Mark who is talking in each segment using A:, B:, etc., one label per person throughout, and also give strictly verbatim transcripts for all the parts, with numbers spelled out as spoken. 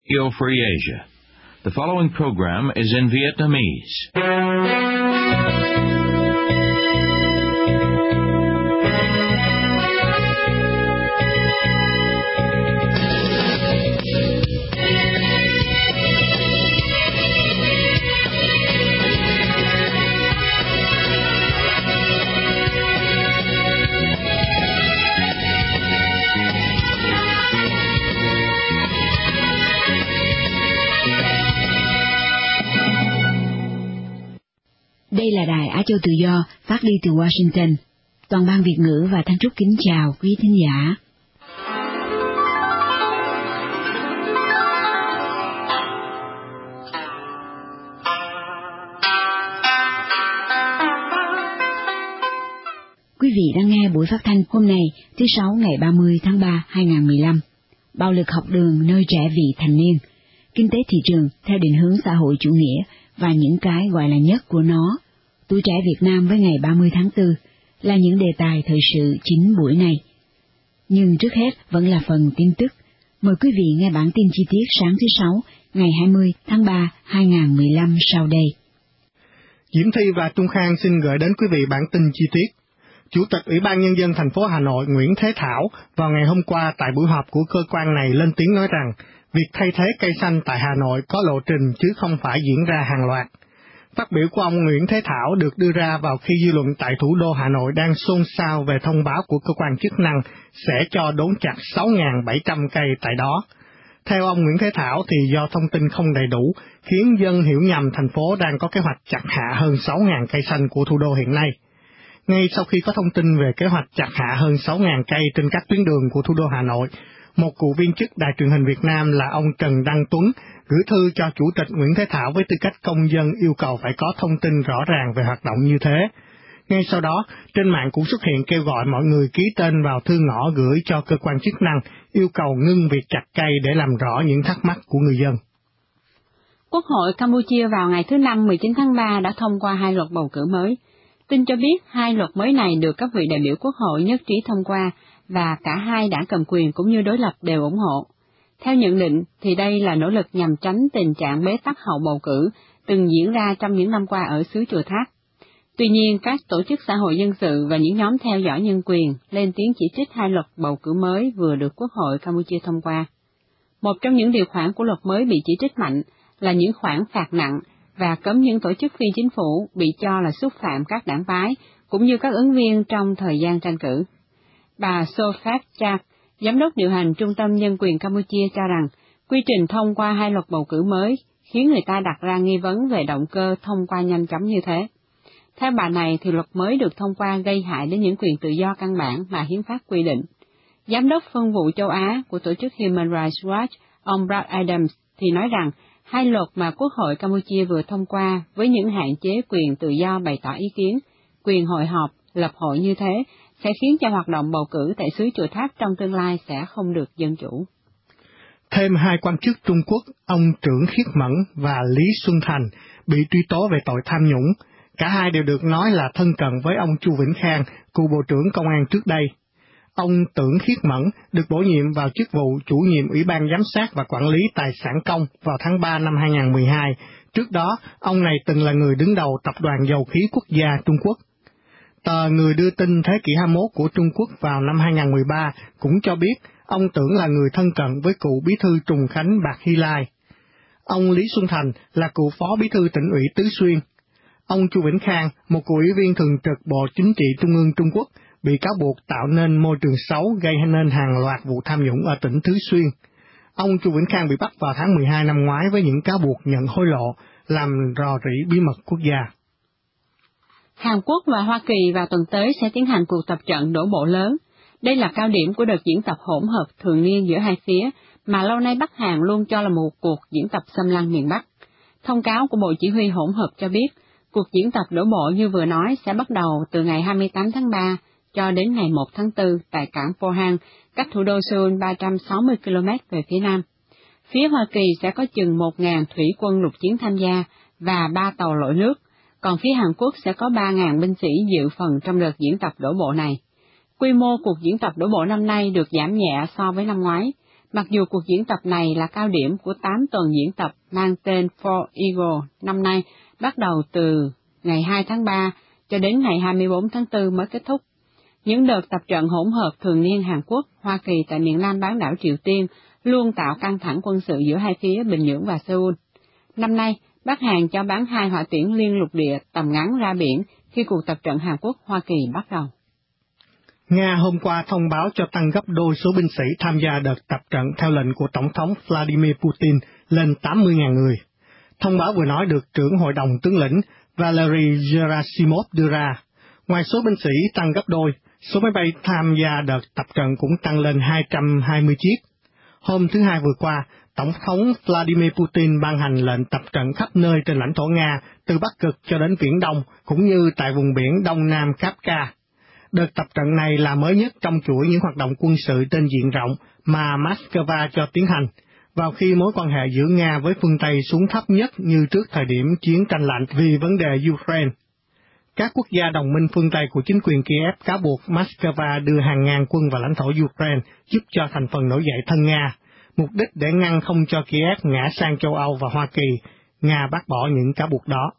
A: Radio Free Asia. The following program is in Vietnamese.
B: Đây là đài Á Châu Tự Do phát đi từ Washington. Toàn ban Việt ngữ và Thanh Trúc kính chào quý thính giả. Quý vị đang nghe buổi phát thanh hôm nay, thứ Sáu ngày ba mươi tháng ba hai nghìn không trăm mười lăm. Bạo lực học đường nơi trẻ vị thành niên, kinh tế thị trường theo định hướng xã hội chủ nghĩa và những cái gọi là nhất của nó. Tuổi trẻ Việt Nam với ngày ba mươi tháng tư là những đề tài thời sự chính buổi này. Nhưng trước hết vẫn là phần tin tức. Mời quý vị nghe bản tin chi tiết sáng thứ Sáu, ngày hai mươi tháng ba hai nghìn không trăm mười lăm sau đây.
C: Diễm Thi và Trung Khang xin gửi đến quý vị bản tin chi tiết. Chủ tịch Ủy ban Nhân dân thành phố Hà Nội Nguyễn Thế Thảo vào ngày hôm qua tại buổi họp của cơ quan này lên tiếng nói rằng việc thay thế cây xanh tại Hà Nội có lộ trình chứ không phải diễn ra hàng loạt. Phát biểu của ông Nguyễn Thế Thảo được đưa ra vào khi dư luận tại thủ đô Hà Nội đang xôn xao về thông báo của cơ quan chức năng sẽ cho đốn chặt sáu nghìn bảy trăm cây tại đó. Theo ông Nguyễn Thế Thảo thì do thông tin không đầy đủ, khiến dân hiểu nhầm thành phố đang có kế hoạch chặt hạ hơn sáu nghìn cây xanh của thủ đô hiện nay. Ngay sau khi có thông tin về kế hoạch chặt hạ hơn sáu nghìn cây trên các tuyến đường của thủ đô Hà Nội, một cựu viên chức Đài truyền hình Việt Nam là ông Trần Đăng Tuấn gửi thư cho Chủ tịch Nguyễn Thế Thảo với tư cách công dân yêu cầu phải có thông tin rõ ràng về hoạt động như thế. Ngay sau đó, trên mạng cũng xuất hiện kêu gọi mọi người ký tên vào thư ngõ gửi cho cơ quan chức năng, yêu cầu ngưng việc chặt cây để làm rõ những thắc mắc của người dân.
D: Quốc hội Campuchia vào ngày thứ Năm mười chín tháng ba đã thông qua hai luật bầu cử mới. Tin cho biết hai luật mới này được các vị đại biểu Quốc hội nhất trí thông qua, và cả hai đảng cầm quyền cũng như đối lập đều ủng hộ. Theo nhận định thì đây là nỗ lực nhằm tránh tình trạng bế tắc hậu bầu cử từng diễn ra trong những năm qua ở xứ Chùa Tháp. Tuy nhiên, các tổ chức xã hội dân sự và những nhóm theo dõi nhân quyền lên tiếng chỉ trích hai luật bầu cử mới vừa được Quốc hội Campuchia thông qua. Một trong những điều khoản của luật mới bị chỉ trích mạnh là những khoản phạt nặng và cấm những tổ chức phi chính phủ bị cho là xúc phạm các đảng phái cũng như các ứng viên trong thời gian tranh cử. Bà Sophat Chak, Giám đốc điều hành Trung tâm Nhân quyền Campuchia cho rằng, quy trình thông qua hai luật bầu cử mới khiến người ta đặt ra nghi vấn về động cơ thông qua nhanh chóng như thế. Theo bà này thì luật mới được thông qua gây hại đến những quyền tự do căn bản mà hiến pháp quy định. Giám đốc phân vụ châu Á của tổ chức Human Rights Watch, ông Brad Adams, thì nói rằng hai luật mà Quốc hội Campuchia vừa thông qua với những hạn chế quyền tự do bày tỏ ý kiến, quyền hội họp, lập hội như thế, sẽ khiến cho hoạt động bầu cử tại xứ Chùa Tháp trong tương lai sẽ không được dân chủ.
C: Thêm hai quan chức Trung Quốc, ông Trưởng Khiết Mẫn và Lý Xuân Thành, bị truy tố về tội tham nhũng. Cả hai đều được nói là thân cận với ông Chu Vĩnh Khang, cựu Bộ trưởng Công an trước đây. Ông Tưởng Khiết Mẫn được bổ nhiệm vào chức vụ chủ nhiệm Ủy ban Giám sát và Quản lý Tài sản công vào tháng ba năm hai nghìn không trăm mười hai. Trước đó, ông này từng là người đứng đầu Tập đoàn Dầu khí Quốc gia Trung Quốc. Tờ Người đưa tin Thế kỷ hai mươi mốt của Trung Quốc vào năm hai nghìn không trăm mười ba cũng cho biết ông Tưởng là người thân cận với cựu bí thư Trùng Khánh Bạc Hy Lai. Ông Lý Xuân Thành là cựu phó bí thư tỉnh ủy Tứ Xuyên. Ông Chu Vĩnh Khang, một cựu ủy viên thường trực Bộ Chính trị Trung ương Trung Quốc, bị cáo buộc tạo nên môi trường xấu gây nên hàng loạt vụ tham nhũng ở tỉnh Tứ Xuyên. Ông Chu Vĩnh Khang bị bắt vào tháng mười hai năm ngoái với những cáo buộc nhận hối lộ, làm rò rỉ bí mật quốc gia.
D: Hàn Quốc và Hoa Kỳ vào tuần tới sẽ tiến hành cuộc tập trận đổ bộ lớn. Đây là cao điểm của đợt diễn tập hỗn hợp thường niên giữa hai phía, mà lâu nay Bắc Hàn luôn cho là một cuộc diễn tập xâm lăng miền Bắc. Thông cáo của Bộ Chỉ huy hỗn hợp cho biết, cuộc diễn tập đổ bộ như vừa nói sẽ bắt đầu từ ngày hai mươi tám tháng ba cho đến ngày một tháng tư tại cảng Pohang, cách thủ đô Seoul ba trăm sáu mươi ki lô mét về phía nam. Phía Hoa Kỳ sẽ có chừng một nghìn thủy quân lục chiến tham gia và ba tàu lội nước, còn phía Hàn Quốc sẽ có ba nghìn binh sĩ dự phần trong đợt diễn tập đổ bộ này. Quy mô cuộc diễn tập đổ bộ năm nay được giảm nhẹ so với năm ngoái, Mặc dù cuộc diễn tập này là cao điểm của tám tuần diễn tập mang tên For Eagle năm nay, bắt đầu từ ngày hai tháng ba cho đến ngày hai mươi bốn tháng tư mới kết thúc. Những đợt tập trận hỗn hợp thường niên Hàn Quốc, Hoa Kỳ tại miền Nam bán đảo Triều Tiên luôn tạo căng thẳng quân sự giữa hai phía Bình Nhưỡng và Seoul. Năm nay, Bắc Hàn cho bắn hai hỏa tiễn liên lục địa tầm ngắn ra biển khi cuộc tập trận Hàn Quốc-Hoa Kỳ bắt đầu.
C: Nga hôm qua thông báo cho tăng gấp đôi số binh sĩ tham gia đợt tập trận theo lệnh của Tổng thống Vladimir Putin lên tám mươi nghìn người. Thông báo vừa nói được trưởng Hội đồng tướng lĩnh Valery Gerasimov đưa ra. Ngoài số binh sĩ tăng gấp đôi, số máy bay tham gia đợt tập trận cũng tăng lên hai trăm hai mươi chiếc. Hôm thứ Hai vừa qua, Tổng thống Vladimir Putin ban hành lệnh tập trận khắp nơi trên lãnh thổ Nga, từ Bắc Cực cho đến Viễn Đông, cũng như tại vùng biển Đông Nam Kafka. Đợt tập trận này là mới nhất trong chuỗi những hoạt động quân sự trên diện rộng mà Moscow cho tiến hành, vào khi mối quan hệ giữa Nga với phương Tây xuống thấp nhất như trước thời điểm chiến tranh lạnh vì vấn đề Ukraine. Các quốc gia đồng minh phương Tây của chính quyền Kiev cáo buộc Moscow đưa hàng ngàn quân vào lãnh thổ Ukraine giúp cho thành phần nổi dậy thân Nga, mục đích để ngăn không cho Kiev ngã sang châu Âu và Hoa Kỳ. Nga bác bỏ những cáo buộc đó.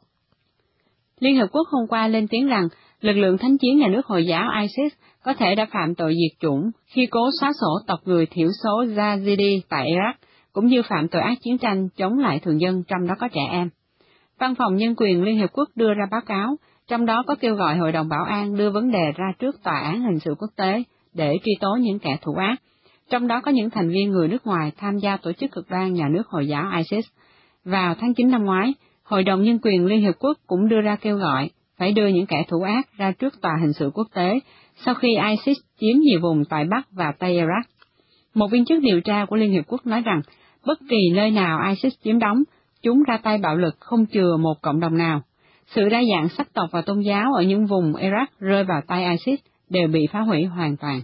D: Liên Hợp Quốc hôm qua lên tiếng rằng lực lượng thánh chiến nhà nước Hồi giáo ISIS có thể đã phạm tội diệt chủng khi cố xóa sổ tộc người thiểu số Yazidi tại Iraq, cũng như phạm tội ác chiến tranh chống lại thường dân, trong đó có trẻ em. Văn phòng Nhân quyền Liên Hợp Quốc đưa ra báo cáo, trong đó có kêu gọi Hội đồng Bảo an đưa vấn đề ra trước Tòa án Hình sự Quốc tế để truy tố những kẻ thủ ác, trong đó có những thành viên người nước ngoài tham gia tổ chức cực đoan nhà nước Hồi giáo ISIS. Vào tháng chín năm ngoái, Hội đồng Nhân quyền Liên Hợp Quốc cũng đưa ra kêu gọi phải đưa những kẻ thủ ác ra trước Tòa Hình sự Quốc tế sau khi ISIS chiếm nhiều vùng tại Bắc và Tây Iraq. Một viên chức điều tra của Liên Hợp Quốc nói rằng, bất kỳ nơi nào ISIS chiếm đóng, chúng ra tay bạo lực không chừa một cộng đồng nào. Sự đa dạng sắc tộc và tôn giáo ở những vùng Iraq rơi vào tay ISIS đều bị phá hủy hoàn toàn.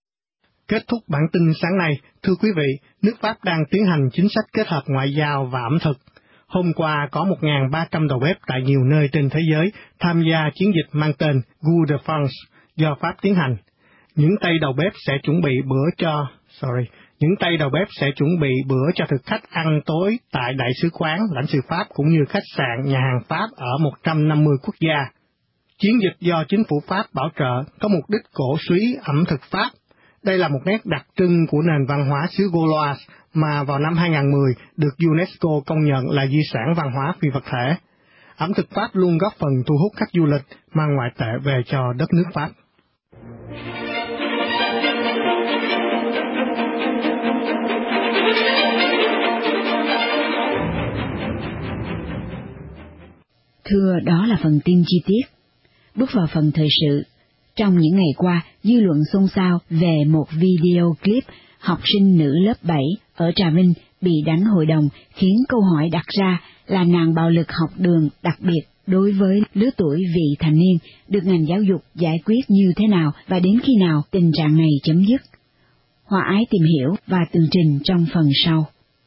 C: Kết thúc bản tin sáng nay, thưa quý vị, nước Pháp đang tiến hành chính sách kết hợp ngoại giao và ẩm thực. Hôm qua có một nghìn ba trăm đầu bếp tại nhiều nơi trên thế giới tham gia chiến dịch mang tên Goût de France do Pháp tiến hành. Những tay đầu bếp sẽ chuẩn bị bữa cho, sorry, những tay đầu bếp sẽ chuẩn bị bữa cho thực khách ăn tối tại đại sứ quán, lãnh sự Pháp cũng như khách sạn, nhà hàng Pháp ở một trăm năm mươi quốc gia. Chiến dịch do chính phủ Pháp bảo trợ có mục đích cổ suý ẩm thực Pháp. Đây là một nét đặc trưng của nền văn hóa xứ Gaulois mà vào năm hai nghìn không trăm mười được UNESCO công nhận là di sản văn hóa phi vật thể. Ẩm thực Pháp luôn góp phần thu hút khách du lịch mang ngoại tệ về cho đất nước Pháp.
B: Thưa, đó là phần tin chi tiết. Bước vào phần thời sự. Trong những ngày qua, dư luận xôn xao về một video clip học sinh nữ lớp bảy ở Trà Vinh bị đánh hội đồng, khiến câu hỏi đặt ra là nạn bạo lực học đường đặc biệt đối với lứa tuổi vị thành niên được ngành giáo dục giải quyết như thế nào và đến khi nào tình trạng này chấm dứt. Hòa Ái tìm hiểu và tường trình trong phần sau.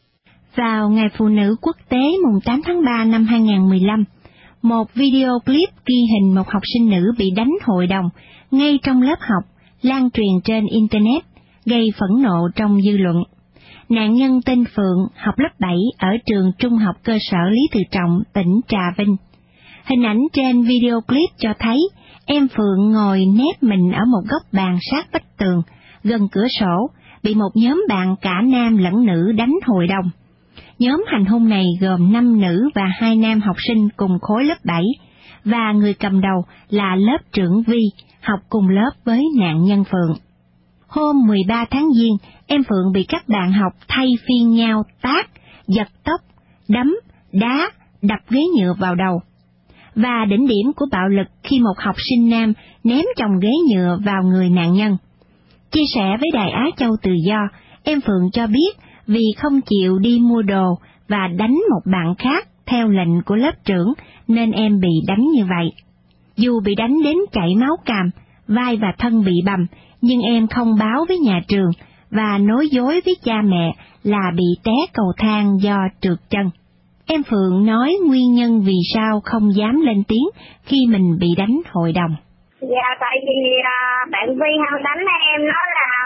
E: Vào Ngày Phụ nữ Quốc tế mùng tám tháng ba năm hai nghìn không trăm mười lăm, một video clip ghi hình một học sinh nữ bị đánh hội đồng ngay trong lớp học lan truyền trên Internet, gây phẫn nộ trong dư luận. Nạn nhân tên Phượng, học lớp bảy ở trường Trung học cơ sở Lý Tự Trọng, tỉnh Trà Vinh. Hình ảnh trên video clip cho thấy em Phượng ngồi nép mình ở một góc bàn sát vách tường, gần cửa sổ, bị một nhóm bạn cả nam lẫn nữ đánh hội đồng. Nhóm hành hung này gồm năm nữ và hai nam học sinh cùng khối lớp bảy, và người cầm đầu là lớp trưởng Vi, học cùng lớp với nạn nhân Phượng. Hôm mười ba tháng Giêng, em Phượng bị các bạn học thay phiên nhau tát, giật tóc, đấm, đá, đập ghế nhựa vào đầu. Và đỉnh điểm của bạo lực khi một học sinh nam ném chồng ghế nhựa vào người nạn nhân. Chia sẻ với Đài Á Châu Tự Do, em Phượng cho biết vì không chịu đi mua đồ và đánh một bạn khác theo lệnh của lớp trưởng nên em bị đánh như vậy. Dù bị đánh đến chảy máu càm, vai và thân bị bầm, nhưng em không báo với nhà trường và nói dối với cha mẹ là bị té cầu thang do trượt chân. Em Phượng nói nguyên nhân vì sao không dám lên tiếng khi mình bị đánh hội đồng.
F: Dạ, tại vì à, bạn Vi hay đánh em nói là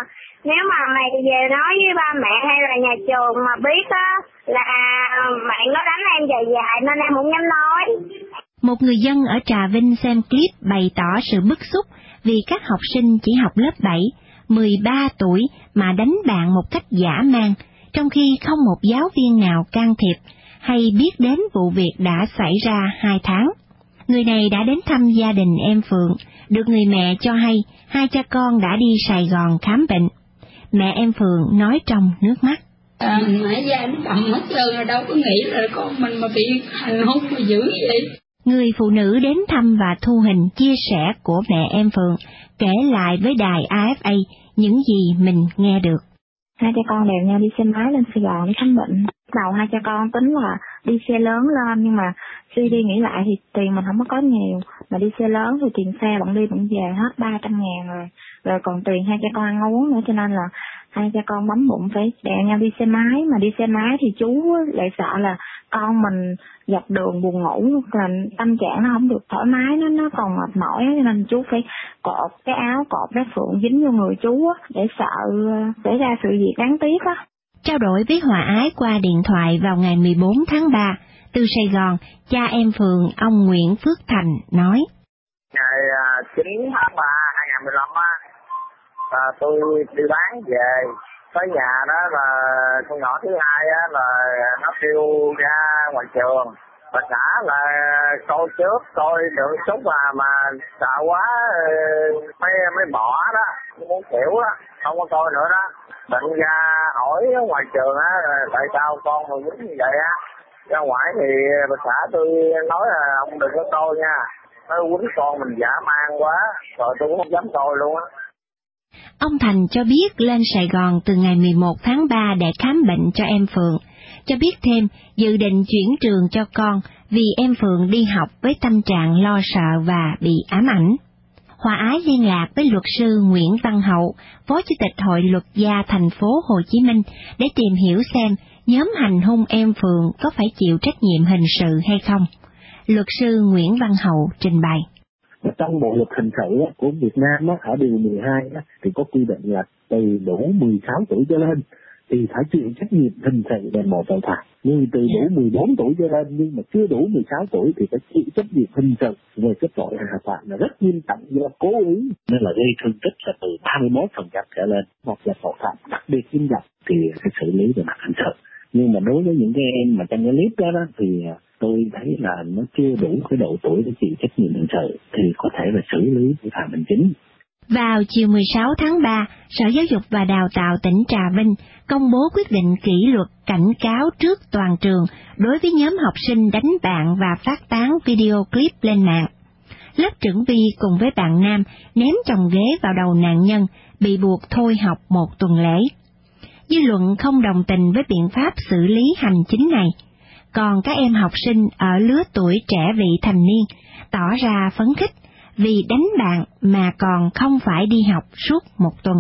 F: Nếu mà mày về nói với ba mẹ hay là nhà trường mà biết á là bạn nó đánh em dài dài nên em không dám nói.
E: Một người dân ở Trà Vinh xem clip bày tỏ sự bức xúc vì các học sinh chỉ học lớp bảy, mười ba tuổi mà đánh bạn một cách dã man, trong khi không một giáo viên nào can thiệp hay biết đến vụ việc đã xảy ra hai tháng. Người này đã đến thăm gia đình em Phượng, được người mẹ cho hay hai cha con đã đi Sài Gòn khám bệnh. Mẹ em Phượng nói trong nước mắt.
G: À, nãy giờ em cầm hết trơn rồi, đâu có nghĩ là con mình mà bị hành hung mà dữ vậy.
E: Người phụ nữ đến thăm và thu hình chia sẻ của mẹ em Phượng, kể lại với đài a ép a những gì mình nghe được.
H: Hai cha con đều nhau đi xe máy lên Sài Gòn để khám bệnh. Đầu hai cha con tính là đi xe lớn lên, nhưng mà suy đi nghĩ lại thì tiền mình không có có nhiều, mà đi xe lớn thì tiền xe bạn đi bạn về hết ba trăm ngàn rồi, rồi còn tiền hai cha con ăn uống nữa, cho nên là hai cha con bấm bụng phải đèo nhau đi xe máy. Mà đi xe máy thì chú lại sợ là con mình dọc đường buồn ngủ, là tâm trạng nó không được thoải mái, nó nó còn mệt mỏi, cho nên chú phải cột cái áo, cột cái Phượng dính vô người chú để sợ xảy ra sự việc đáng tiếc á.
E: Trao đổi với Hòa Ái qua điện thoại vào ngày mười bốn tháng ba, từ Sài Gòn, cha em Phượng, ông Nguyễn Phước Thành nói.
I: Ngày chín tháng ba năm hai nghìn không trăm mười lăm á, à, tôi đi bán về, tới nhà đó là con nhỏ thứ hai á là nó kêu ra ngoài trường. Bà xã là coi trước, coi được chút mà mà sợ quá mới mới bỏ đó, muốn kiểu đó, không có coi nữa đó. Định ra hỏi ở ngoài trường á, tại sao con mà quýnh như vậy á. Ra ngoài thì bà xã tôi nói là ông đừng có coi nha, nó quýnh con mình dã man quá, rồi tôi cũng không dám coi luôn á.
E: Ông Thành cho biết lên Sài Gòn từ ngày mười một tháng ba để khám bệnh cho em Phượng, cho biết thêm dự định chuyển trường cho con vì em Phượng đi học với tâm trạng lo sợ và bị ám ảnh. Hòa Ái liên lạc với luật sư Nguyễn Văn Hậu, Phó Chủ tịch Hội Luật gia thành phố Hồ Chí Minh để tìm hiểu xem nhóm hành hung em Phượng có phải chịu trách nhiệm hình sự hay không. Luật sư Nguyễn Văn Hậu trình bày.
J: Trong bộ luật hình sự của Việt Nam ở điều mười hai thì có quy định là từ đủ mười sáu tuổi trở lên thì phải chịu trách nhiệm hình sự về một tội phạm. Nhưng từ đủ mười bốn tuổi trở lên nhưng mà chưa đủ mười sáu tuổi thì phải chịu trách nhiệm hình sự về cái tội hạ phạm là rất nghiêm trọng do cố ý, nên là gây thương tích là từ ba mươi mốt phần trăm trở lên, hoặc là tội phạm đặc biệt nghiêm trọng thì phải xử lý về mặt hình sự. Nhưng mà đối với những cái em mà trong cái clip đó, đó thì tôi thấy là nó chưa đủ cái độ tuổi để chịu trách nhiệm hình sự thì có thể là xử lý vi phạm hành chính.
E: Vào chiều mười sáu tháng ba, Sở Giáo dục và Đào tạo tỉnh Trà Vinh công bố quyết định kỷ luật cảnh cáo trước toàn trường đối với nhóm học sinh đánh bạn và phát tán video clip lên mạng. Lớp trưởng Vi cùng với bạn nam ném chồng ghế vào đầu nạn nhân, bị buộc thôi học một tuần lễ. Dư luận không đồng tình với biện pháp xử lý hành chính này, còn các em học sinh ở lứa tuổi trẻ vị thành niên tỏ ra phấn khích vì đánh bạn mà còn không phải đi học suốt một tuần.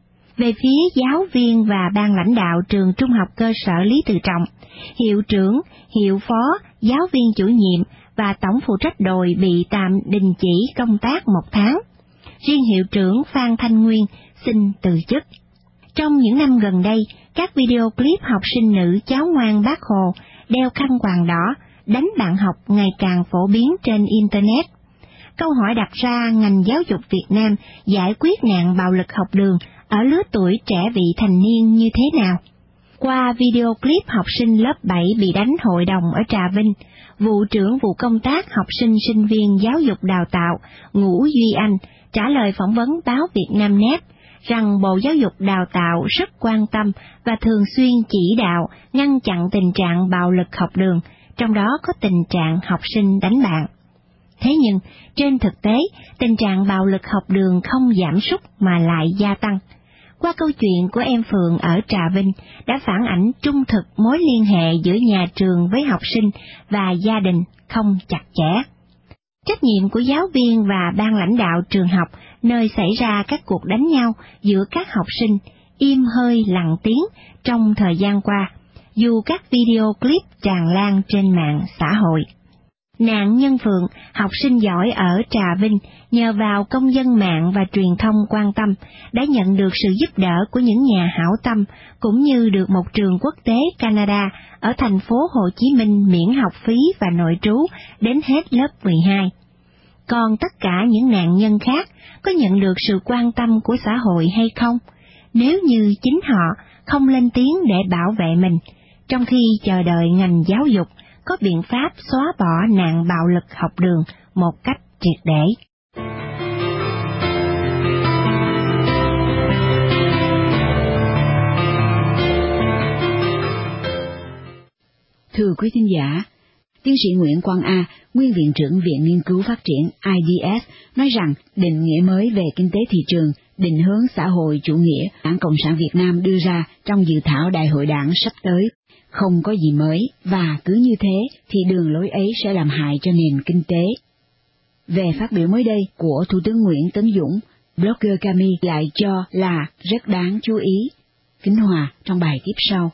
E: Về phía giáo viên và ban lãnh đạo trường Trung học cơ sở Lý Tự Trọng, hiệu trưởng, hiệu phó, giáo viên chủ nhiệm và tổng phụ trách đồi bị tạm đình chỉ công tác một tháng. Riêng hiệu trưởng Phan Thanh Nguyên xin từ chức. Trong những năm gần đây, các video clip học sinh nữ cháu ngoan Bác Hồ đeo khăn quàng đỏ, đánh bạn học ngày càng phổ biến trên Internet. Câu hỏi đặt ra ngành giáo dục Việt Nam giải quyết nạn bạo lực học đường ở lứa tuổi trẻ vị thành niên như thế nào? Qua video clip học sinh lớp bảy bị đánh hội đồng ở Trà Vinh, vụ trưởng vụ công tác học sinh sinh viên giáo dục đào tạo Ngũ Duy Anh trả lời phỏng vấn báo Việt Nam Net rằng Bộ Giáo dục Đào tạo rất quan tâm và thường xuyên chỉ đạo ngăn chặn tình trạng bạo lực học đường, trong đó có tình trạng học sinh đánh bạn. Thế nhưng, trên thực tế, tình trạng bạo lực học đường không giảm sút mà lại gia tăng. Qua câu chuyện của em Phượng ở Trà Vinh đã phản ảnh trung thực mối liên hệ giữa nhà trường với học sinh và gia đình không chặt chẽ. Trách nhiệm của giáo viên và ban lãnh đạo trường học nơi xảy ra các cuộc đánh nhau giữa các học sinh im hơi lặng tiếng trong thời gian qua, dù các video clip tràn lan trên mạng xã hội. Nạn Nhân Phượng, học sinh giỏi ở Trà Vinh, nhờ vào công dân mạng và truyền thông quan tâm, đã nhận được sự giúp đỡ của những nhà hảo tâm, cũng như được một trường quốc tế Canada ở thành phố Hồ Chí Minh miễn học phí và nội trú đến hết lớp mười hai. Còn tất cả những nạn nhân khác có nhận được sự quan tâm của xã hội hay không? Nếu như chính họ không lên tiếng để bảo vệ mình, trong khi chờ đợi ngành giáo dục có biện pháp xóa bỏ nạn bạo lực học đường một cách triệt để.
B: Thưa quý thính giả, tiến sĩ Nguyễn Quang A, nguyên viện trưởng Viện Nghiên cứu Phát triển I D S, nói rằng định nghĩa mới về kinh tế thị trường, định hướng xã hội chủ nghĩa Đảng Cộng sản Việt Nam đưa ra trong dự thảo Đại hội Đảng sắp tới không có gì mới, và cứ như thế thì đường lối ấy sẽ làm hại cho nền kinh tế. Về phát biểu mới đây của Thủ tướng Nguyễn Tấn Dũng, blogger Cami lại cho là rất đáng chú ý. Kính Hòa trong bài tiếp sau.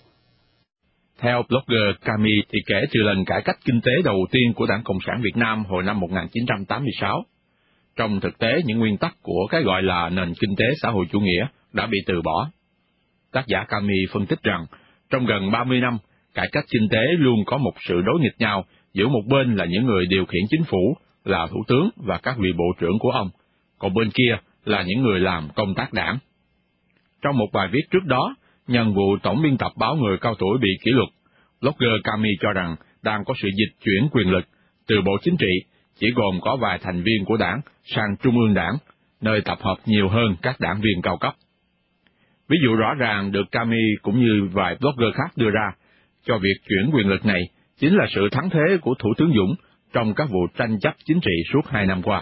A: Theo blogger Cami thì kể từ lần cải cách kinh tế đầu tiên của Đảng Cộng sản Việt Nam hồi năm một nghìn chín trăm tám mươi sáu, trong thực tế những nguyên tắc của cái gọi là nền kinh tế xã hội chủ nghĩa đã bị từ bỏ. Tác giả Cami phân tích rằng, trong gần ba mươi năm, cải cách kinh tế luôn có một sự đối nghịch nhau giữa một bên là những người điều khiển chính phủ, là thủ tướng và các vị bộ trưởng của ông, còn bên kia là những người làm công tác đảng. Trong một bài viết trước đó, nhân vụ tổng biên tập báo Người Cao Tuổi bị kỷ luật, blogger Cami cho rằng đang có sự dịch chuyển quyền lực từ Bộ Chính trị, chỉ gồm có vài thành viên của đảng, sang Trung ương Đảng, nơi tập hợp nhiều hơn các đảng viên cao cấp. Ví dụ rõ ràng được Cami cũng như vài blogger khác đưa ra, cho việc chuyển quyền lực này chính là sự thắng thế của Thủ tướng Dũng trong các vụ tranh chấp chính trị suốt hai năm qua.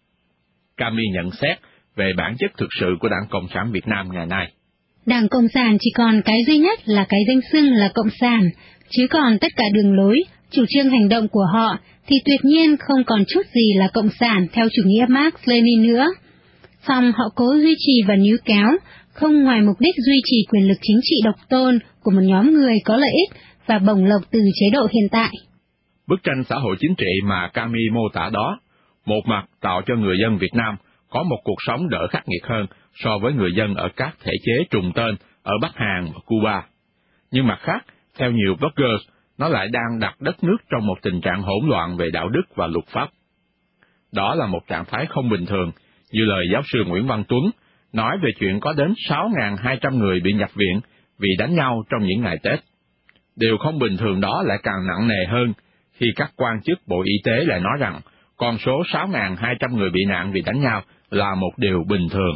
A: Cami nhận xét về bản chất thực sự của Đảng Cộng sản Việt Nam ngày nay.
K: Đảng Cộng sản chỉ còn cái duy nhất là cái danh xưng là Cộng sản, chứ còn tất cả đường lối, chủ trương hành động của họ thì tuyệt nhiên không còn chút gì là Cộng sản theo chủ nghĩa Marx Lenin nữa. Song họ cố duy trì và níu kéo, không ngoài mục đích duy trì quyền lực chính trị độc tôn của một nhóm người có lợi ích và bổng lộc từ chế độ hiện tại.
A: Bức tranh xã hội chính trị mà Cami mô tả đó, một mặt tạo cho người dân Việt Nam có một cuộc sống đỡ khắc nghiệt hơn so với người dân ở các thể chế trùng tên ở Bắc Hàn và Cuba. Nhưng mặt khác, theo nhiều bloggers, nó lại đang đặt đất nước trong một tình trạng hỗn loạn về đạo đức và luật pháp. Đó là một trạng thái không bình thường, như lời giáo sư Nguyễn Văn Tuấn nói về chuyện có đến sáu nghìn hai trăm người bị nhập viện vì đánh nhau trong những ngày Tết. Điều không bình thường đó lại càng nặng nề hơn khi các quan chức Bộ Y tế lại nói rằng con số sáu nghìn hai trăm người bị nạn vì đánh nhau là một điều bình thường.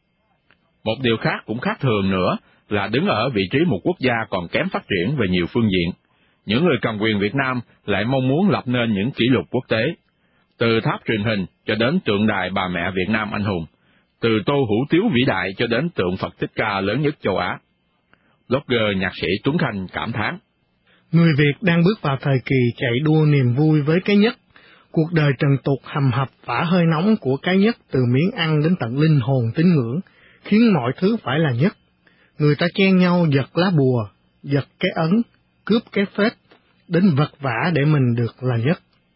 A: Một điều khác cũng khác thường nữa là đứng ở vị trí một quốc gia còn kém phát triển về nhiều phương diện, những người cầm quyền Việt Nam lại mong muốn lập nên những kỷ lục quốc tế, từ tháp truyền hình cho đến tượng đài bà mẹ Việt Nam anh hùng, từ Tô Hữu Tiếu vĩ đại cho đến tượng Phật Thích Ca lớn nhất châu Á. Blogger nhạc sĩ Tuấn Khanh cảm thán:
C: Người Việt đang bước vào thời kỳ chạy đua niềm vui với cái nhất. Cuộc đời trần tục hầm hập phả hơi nóng của cái nhất từ miếng ăn đến tận linh hồn tín ngưỡng, khiến mọi thứ phải là nhất. Người ta chen nhau giật lá bùa, giật cái ấn, cướp cái phết, đến vật vã để mình được là nhất.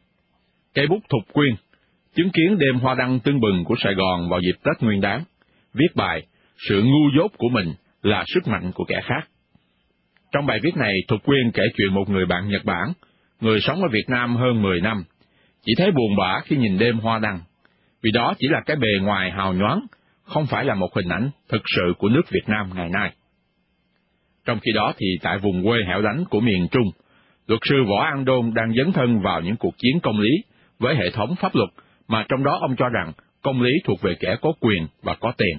A: Cây bút Thục Quyên chứng kiến đêm hoa đăng tưng bừng của Sài Gòn vào dịp Tết Nguyên Đán, viết bài Sự ngu dốt của mình là sức mạnh của kẻ khác. Trong bài viết này, Thục Quyên kể chuyện một người bạn Nhật Bản, người sống ở Việt Nam hơn mười năm, chỉ thấy buồn bã khi nhìn đêm hoa đăng, vì đó chỉ là cái bề ngoài hào nhoáng, không phải là một hình ảnh thực sự của nước Việt Nam ngày nay. Trong khi đó thì tại vùng quê hẻo lánh của miền Trung, luật sư Võ An Đôn đang dấn thân vào những cuộc chiến công lý với hệ thống pháp luật mà trong đó ông cho rằng công lý thuộc về kẻ có quyền và có tiền.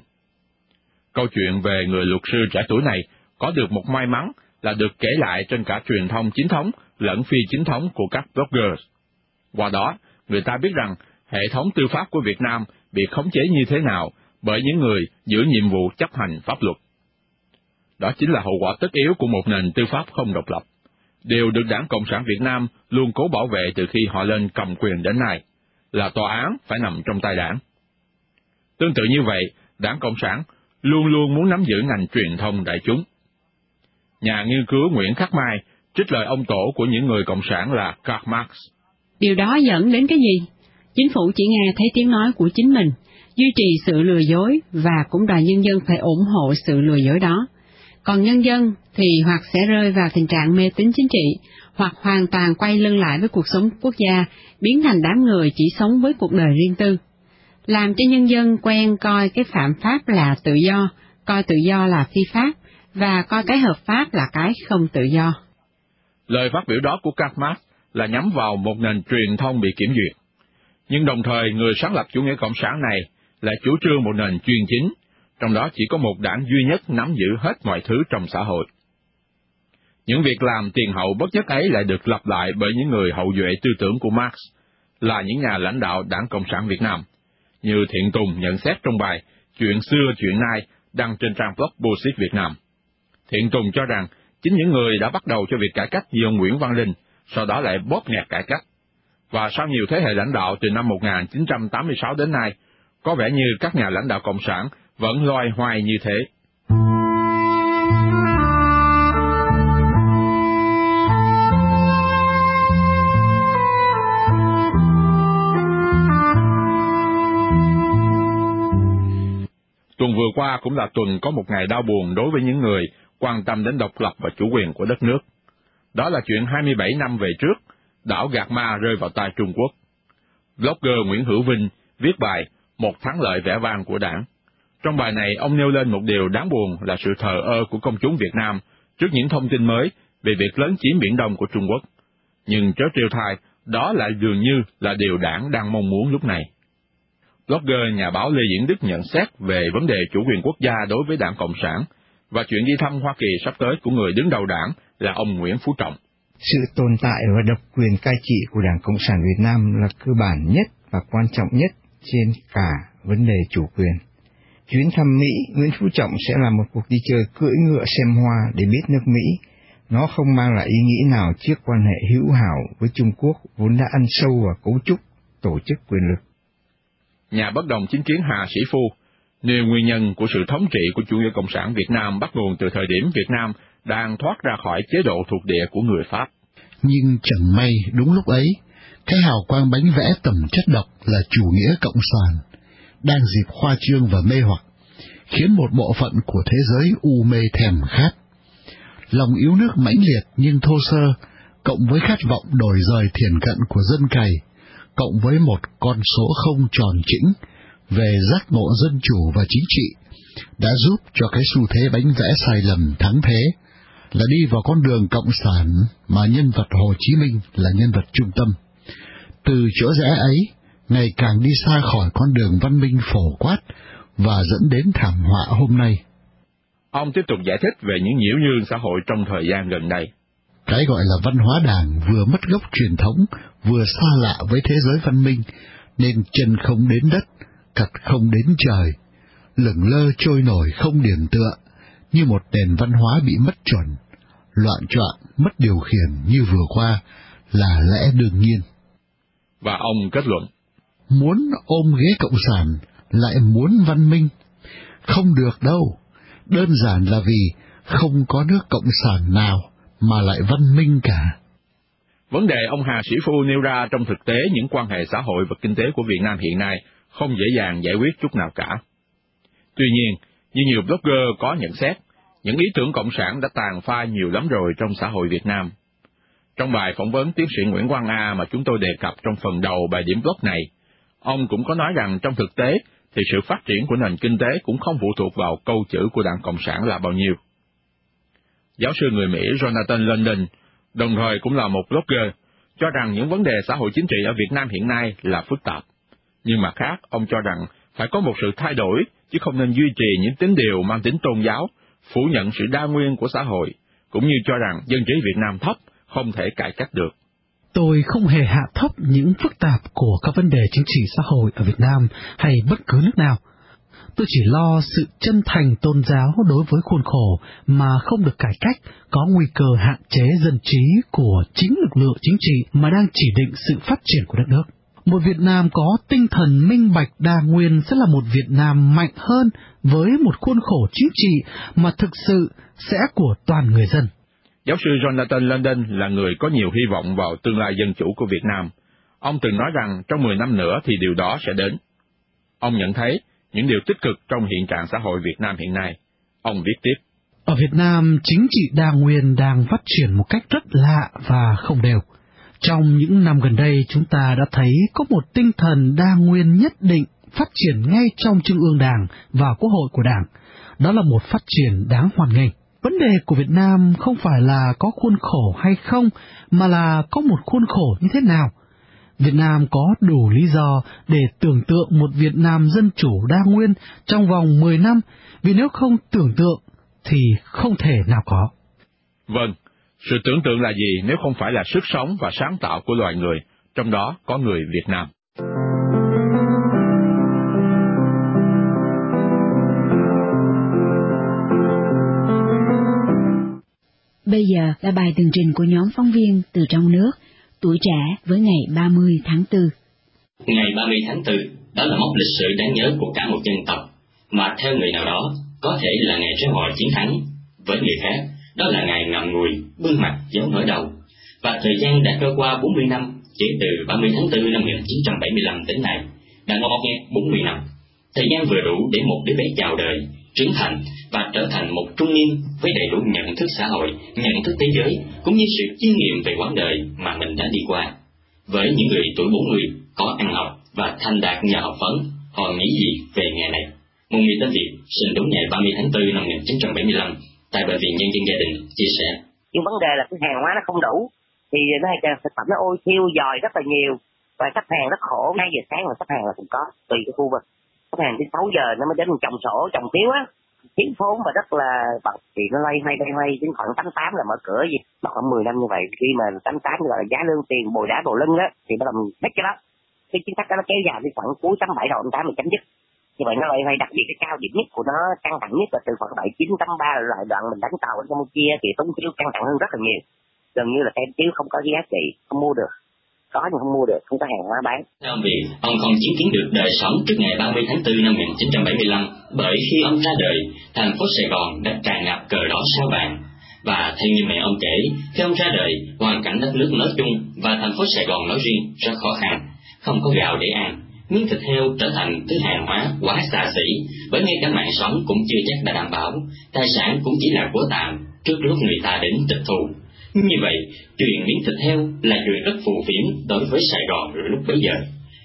A: Câu chuyện về người luật sư trẻ tuổi này có được một may mắn là được kể lại trên cả truyền thông chính thống lẫn phi chính thống của các bloggers. Qua đó, người ta biết rằng hệ thống tư pháp của Việt Nam bị khống chế như thế nào bởi những người giữ nhiệm vụ chấp hành pháp luật. Đó chính là hậu quả tất yếu của một nền tư pháp không độc lập. Điều được Đảng Cộng sản Việt Nam luôn cố bảo vệ từ khi họ lên cầm quyền đến nay, là tòa án phải nằm trong tay đảng. Tương tự như vậy, Đảng Cộng sản luôn luôn muốn nắm giữ ngành truyền thông đại chúng. Nhà nghiên cứu Nguyễn Khắc Mai trích lời ông tổ của những người Cộng sản là Karl Marx.
D: Điều đó dẫn đến cái gì? Chính phủ chỉ nghe thấy tiếng nói của chính mình, duy trì sự lừa dối và cũng đòi nhân dân phải ủng hộ sự lừa dối đó. Còn nhân dân thì hoặc sẽ rơi vào tình trạng mê tín chính trị, hoặc hoàn toàn quay lưng lại với cuộc sống quốc gia, biến thành đám người chỉ sống với cuộc đời riêng tư. Làm cho nhân dân quen coi cái phạm pháp là tự do, coi tự do là phi pháp, và coi cái hợp pháp là cái không tự do.
A: Lời phát biểu đó của Karl Marx là nhắm vào một nền truyền thông bị kiểm duyệt. Nhưng đồng thời người sáng lập chủ nghĩa cộng sản này lại chủ trương một nền chuyên chính, trong đó chỉ có một đảng duy nhất nắm giữ hết mọi thứ trong xã hội. Những việc làm tiền hậu bất nhất ấy lại được lặp lại bởi những người hậu duệ tư tưởng của Marx, là những nhà lãnh đạo Đảng Cộng sản Việt Nam, như Thiện Tùng nhận xét trong bài Chuyện xưa chuyện nay đăng trên trang blog Bullshit Việt Nam. Thiện Tùng cho rằng chính những người đã bắt đầu cho việc cải cách như ông Nguyễn Văn Linh, sau đó lại bóp nghẹt cải cách. Và sau nhiều thế hệ lãnh đạo từ năm một nghìn chín trăm tám mươi sáu đến nay, có vẻ như các nhà lãnh đạo Cộng sản vẫn loay hoay như thế. Tuần vừa qua cũng là tuần có một ngày đau buồn đối với những người quan tâm đến độc lập và chủ quyền của đất nước. Đó là chuyện hai mươi bảy năm về trước, đảo Gạc Ma rơi vào tay Trung Quốc. Blogger Nguyễn Hữu Vinh viết bài Một thắng lợi vẻ vang của Đảng. Trong bài này, ông nêu lên một điều đáng buồn là sự thờ ơ của công chúng Việt Nam trước những thông tin mới về việc lấn chiếm Biển Đông của Trung Quốc. Nhưng trớ trêu thay, đó lại dường như là điều Đảng đang mong muốn lúc này. Blogger nhà báo Lê Diễn Đức nhận xét về vấn đề chủ quyền quốc gia đối với Đảng Cộng sản và chuyện đi thăm Hoa Kỳ sắp tới của người đứng đầu Đảng là ông Nguyễn Phú Trọng.
L: Sự tồn tại và độc quyền cai trị của Đảng Cộng sản Việt Nam là cơ bản nhất và quan trọng nhất trên cả vấn đề chủ quyền. Chuyến thăm Mỹ, Nguyễn Phú Trọng sẽ là một cuộc đi chơi cưỡi ngựa xem hoa để biết nước Mỹ. Nó không mang lại ý nghĩ nào trước quan hệ hữu hảo với Trung Quốc vốn đã ăn sâu vào cấu trúc tổ chức quyền lực.
A: Nhà bất đồng chính kiến Hà Sĩ Phu nêu nguyên nhân của sự thống trị của chủ nghĩa cộng sản Việt Nam bắt nguồn từ thời điểm Việt Nam đang thoát ra khỏi chế độ thuộc địa của người Pháp.
M: Nhưng chẳng may đúng lúc ấy, cái hào quang bánh vẽ tầm chất độc là chủ nghĩa cộng sản đang dịp khoa trương và mê hoặc, khiến một bộ phận của thế giới u mê thèm khát. Lòng yêu nước mãnh liệt nhưng thô sơ, cộng với khát vọng đổi rời thiển cận của dân cày, cộng với một con số không tròn chỉnh về giác ngộ dân chủ và chính trị, đã giúp cho cái xu thế bánh vẽ sai lầm thắng thế, là đi vào con đường cộng sản mà nhân vật Hồ Chí Minh là nhân vật trung tâm. Từ chỗ rẽ ấy, ngày càng đi xa khỏi con đường văn minh phổ quát và dẫn đến thảm họa hôm nay.
A: Ông tiếp tục giải thích về những nhiễu nhương xã hội trong thời gian gần đây.
M: Cái gọi là văn hóa Đảng vừa mất gốc truyền thống, vừa xa lạ với thế giới văn minh, nên chân không đến đất, cật không đến trời, lửng lơ trôi nổi không điểm tựa, như một nền văn hóa bị mất chuẩn, loạn choạng, mất điều khiển như vừa qua là lẽ đương nhiên.
A: Và ông kết luận,
M: muốn ôm ghế cộng sản lại muốn văn minh, không được đâu, đơn giản là vì không có nước cộng sản nào mà lại văn minh cả.
A: Vấn đề ông Hà Sĩ Phu nêu ra trong thực tế những quan hệ xã hội và kinh tế của Việt Nam hiện nay không dễ dàng giải quyết chút nào cả. Tuy nhiên, như nhiều blogger có nhận xét, những ý tưởng cộng sản đã tàn phai nhiều lắm rồi trong xã hội Việt Nam. Trong bài phỏng vấn tiến sĩ Nguyễn Quang A mà chúng tôi đề cập trong phần đầu bài điểm blog này, ông cũng có nói rằng trong thực tế thì sự phát triển của nền kinh tế cũng không phụ thuộc vào câu chữ của Đảng Cộng sản là bao nhiêu. Giáo sư người Mỹ Jonathan London, đồng thời cũng là một blogger, cho rằng những vấn đề xã hội chính trị ở Việt Nam hiện nay là phức tạp. Nhưng mặt khác, ông cho rằng phải có một sự thay đổi, chứ không nên duy trì những tín điều mang tính tôn giáo, phủ nhận sự đa nguyên của xã hội, cũng như cho rằng dân trí Việt Nam thấp, không thể cải cách được.
N: Tôi không hề hạ thấp những phức tạp của các vấn đề chính trị xã hội ở Việt Nam hay bất cứ nước nào. Tôi chỉ lo sự chân thành tôn giáo đối với khuôn khổ mà không được cải cách có nguy cơ hạn chế dân trí của chính lực lượng chính trị mà đang chỉ định sự phát triển của đất nước. Một Việt Nam có tinh thần minh bạch đa nguyên sẽ là một Việt Nam mạnh hơn với một khuôn khổ chính trị mà thực sự sẽ của toàn người dân.
A: Giáo sư Jonathan London là người có nhiều hy vọng vào tương lai dân chủ của Việt Nam. Ông từng nói rằng trong mười năm nữa thì điều đó sẽ đến. Ông nhận thấy những điều tích cực trong hiện trạng xã hội Việt Nam hiện nay. Ông viết tiếp.
N: Ở Việt Nam, chính trị đa nguyên đang phát triển một cách rất lạ và không đều. Trong những năm gần đây, chúng ta đã thấy có một tinh thần đa nguyên nhất định phát triển ngay trong Trung ương Đảng và Quốc hội của Đảng. Đó là một phát triển đáng hoan nghênh. Vấn đề của Việt Nam không phải là có khuôn khổ hay không, mà là có một khuôn khổ như thế nào. Việt Nam có đủ lý do để tưởng tượng một Việt Nam dân chủ đa nguyên trong vòng mười năm, vì nếu không tưởng tượng thì không thể nào có.
A: Vâng, sự tưởng tượng là gì nếu không phải là sức sống và sáng tạo của loài người, trong đó có người Việt Nam.
B: Bây giờ là bài tường trình của nhóm phóng viên từ trong nước, Tuổi Trẻ với ngày ba mươi tháng tư.
O: Ngày ba mươi tháng tư, đó là mốc lịch sử đáng nhớ của cả một dân tộc, mà theo người nào đó, có thể là ngày reo hò chiến thắng. Với người khác, đó là ngày ngậm ngùi, bưng mặt, giấu nỗi đau. Và thời gian đã trôi qua bốn mươi năm, kể từ ba mươi tháng tư năm một nghìn chín trăm bảy mươi lăm đến nay, đã ngót nghét bốn mươi năm. Thời gian vừa đủ để một đứa bé chào đời, trưởng thành và trở thành một trung niên với đầy đủ nhận thức xã hội, nhận thức thế giới, cũng như sự chiêm nghiệm về quãng đời mà mình đã đi qua. Với những người tuổi bốn mươi có ăn học và thành đạt nhờ học vấn, họ nghĩ gì về ngày này? Một người tên Việt sinh đúng ngày ba mươi tháng tư năm một nghìn chín trăm bảy mươi lăm tại Bệnh viện Nhân dân Gia đình chia sẻ.
P: Nhưng vấn đề là cái hàng hóa nó không đủ, thì nó thực phẩm nó ôi thiêu dòi rất là nhiều, và khách hàng rất khổ. Hai giờ sáng mà khách hàng là cũng có, tùy cái khu vực. Khách hàng đến sáu giờ nó mới đến trồng sổ, trồng phiếu á, thiếu thốn và rất là bận, thì nó lay hoay lay hoay đến khoảng tám tám là mở cửa gì. Mà khoảng mười năm như vậy, khi mà tám tám gọi là giá lương tiền bồi đá bồi lưng á, thì nó làm hết cái đó. Cái chính sách đó nó kéo dài đến khoảng cuối tháng bảy đầu tháng tám mình chấm dứt. Như vậy nó lại hay đặc biệt cái cao điểm nhất của nó, căng thẳng nhất là từ khoảng bảy chín tám ba loại đoạn mình đánh tàu ở Campuchia thì tốn chiếu căng thẳng hơn rất là nhiều, gần như là tem chiếu không có giá trị, không mua được, có nhưng không mua được, không có hàng hóa bán.
O: Theo việc ông không chứng kiến được đời sống trước ngày ba mươi tháng tư năm một nghìn chín trăm bảy mươi lăm, bởi khi ông ra đời, thành phố Sài Gòn đã tràn ngập cờ đỏ sao vàng. Và theo như mẹ ông kể, khi ông ra đời, hoàn cảnh đất nước nói chung và thành phố Sài Gòn nói riêng rất khó khăn, không có gạo để ăn. Miếng thịt heo trở thành thứ hàng hóa quá xa xỉ, bởi ngay cả mạng sống cũng chưa chắc đã đảm bảo, tài sản cũng chỉ là của tạm trước lúc người ta đến tịch thu. Như vậy, chuyện miếng thịt heo là chuyện rất phù phiếm đối với Sài Gòn lúc bấy giờ.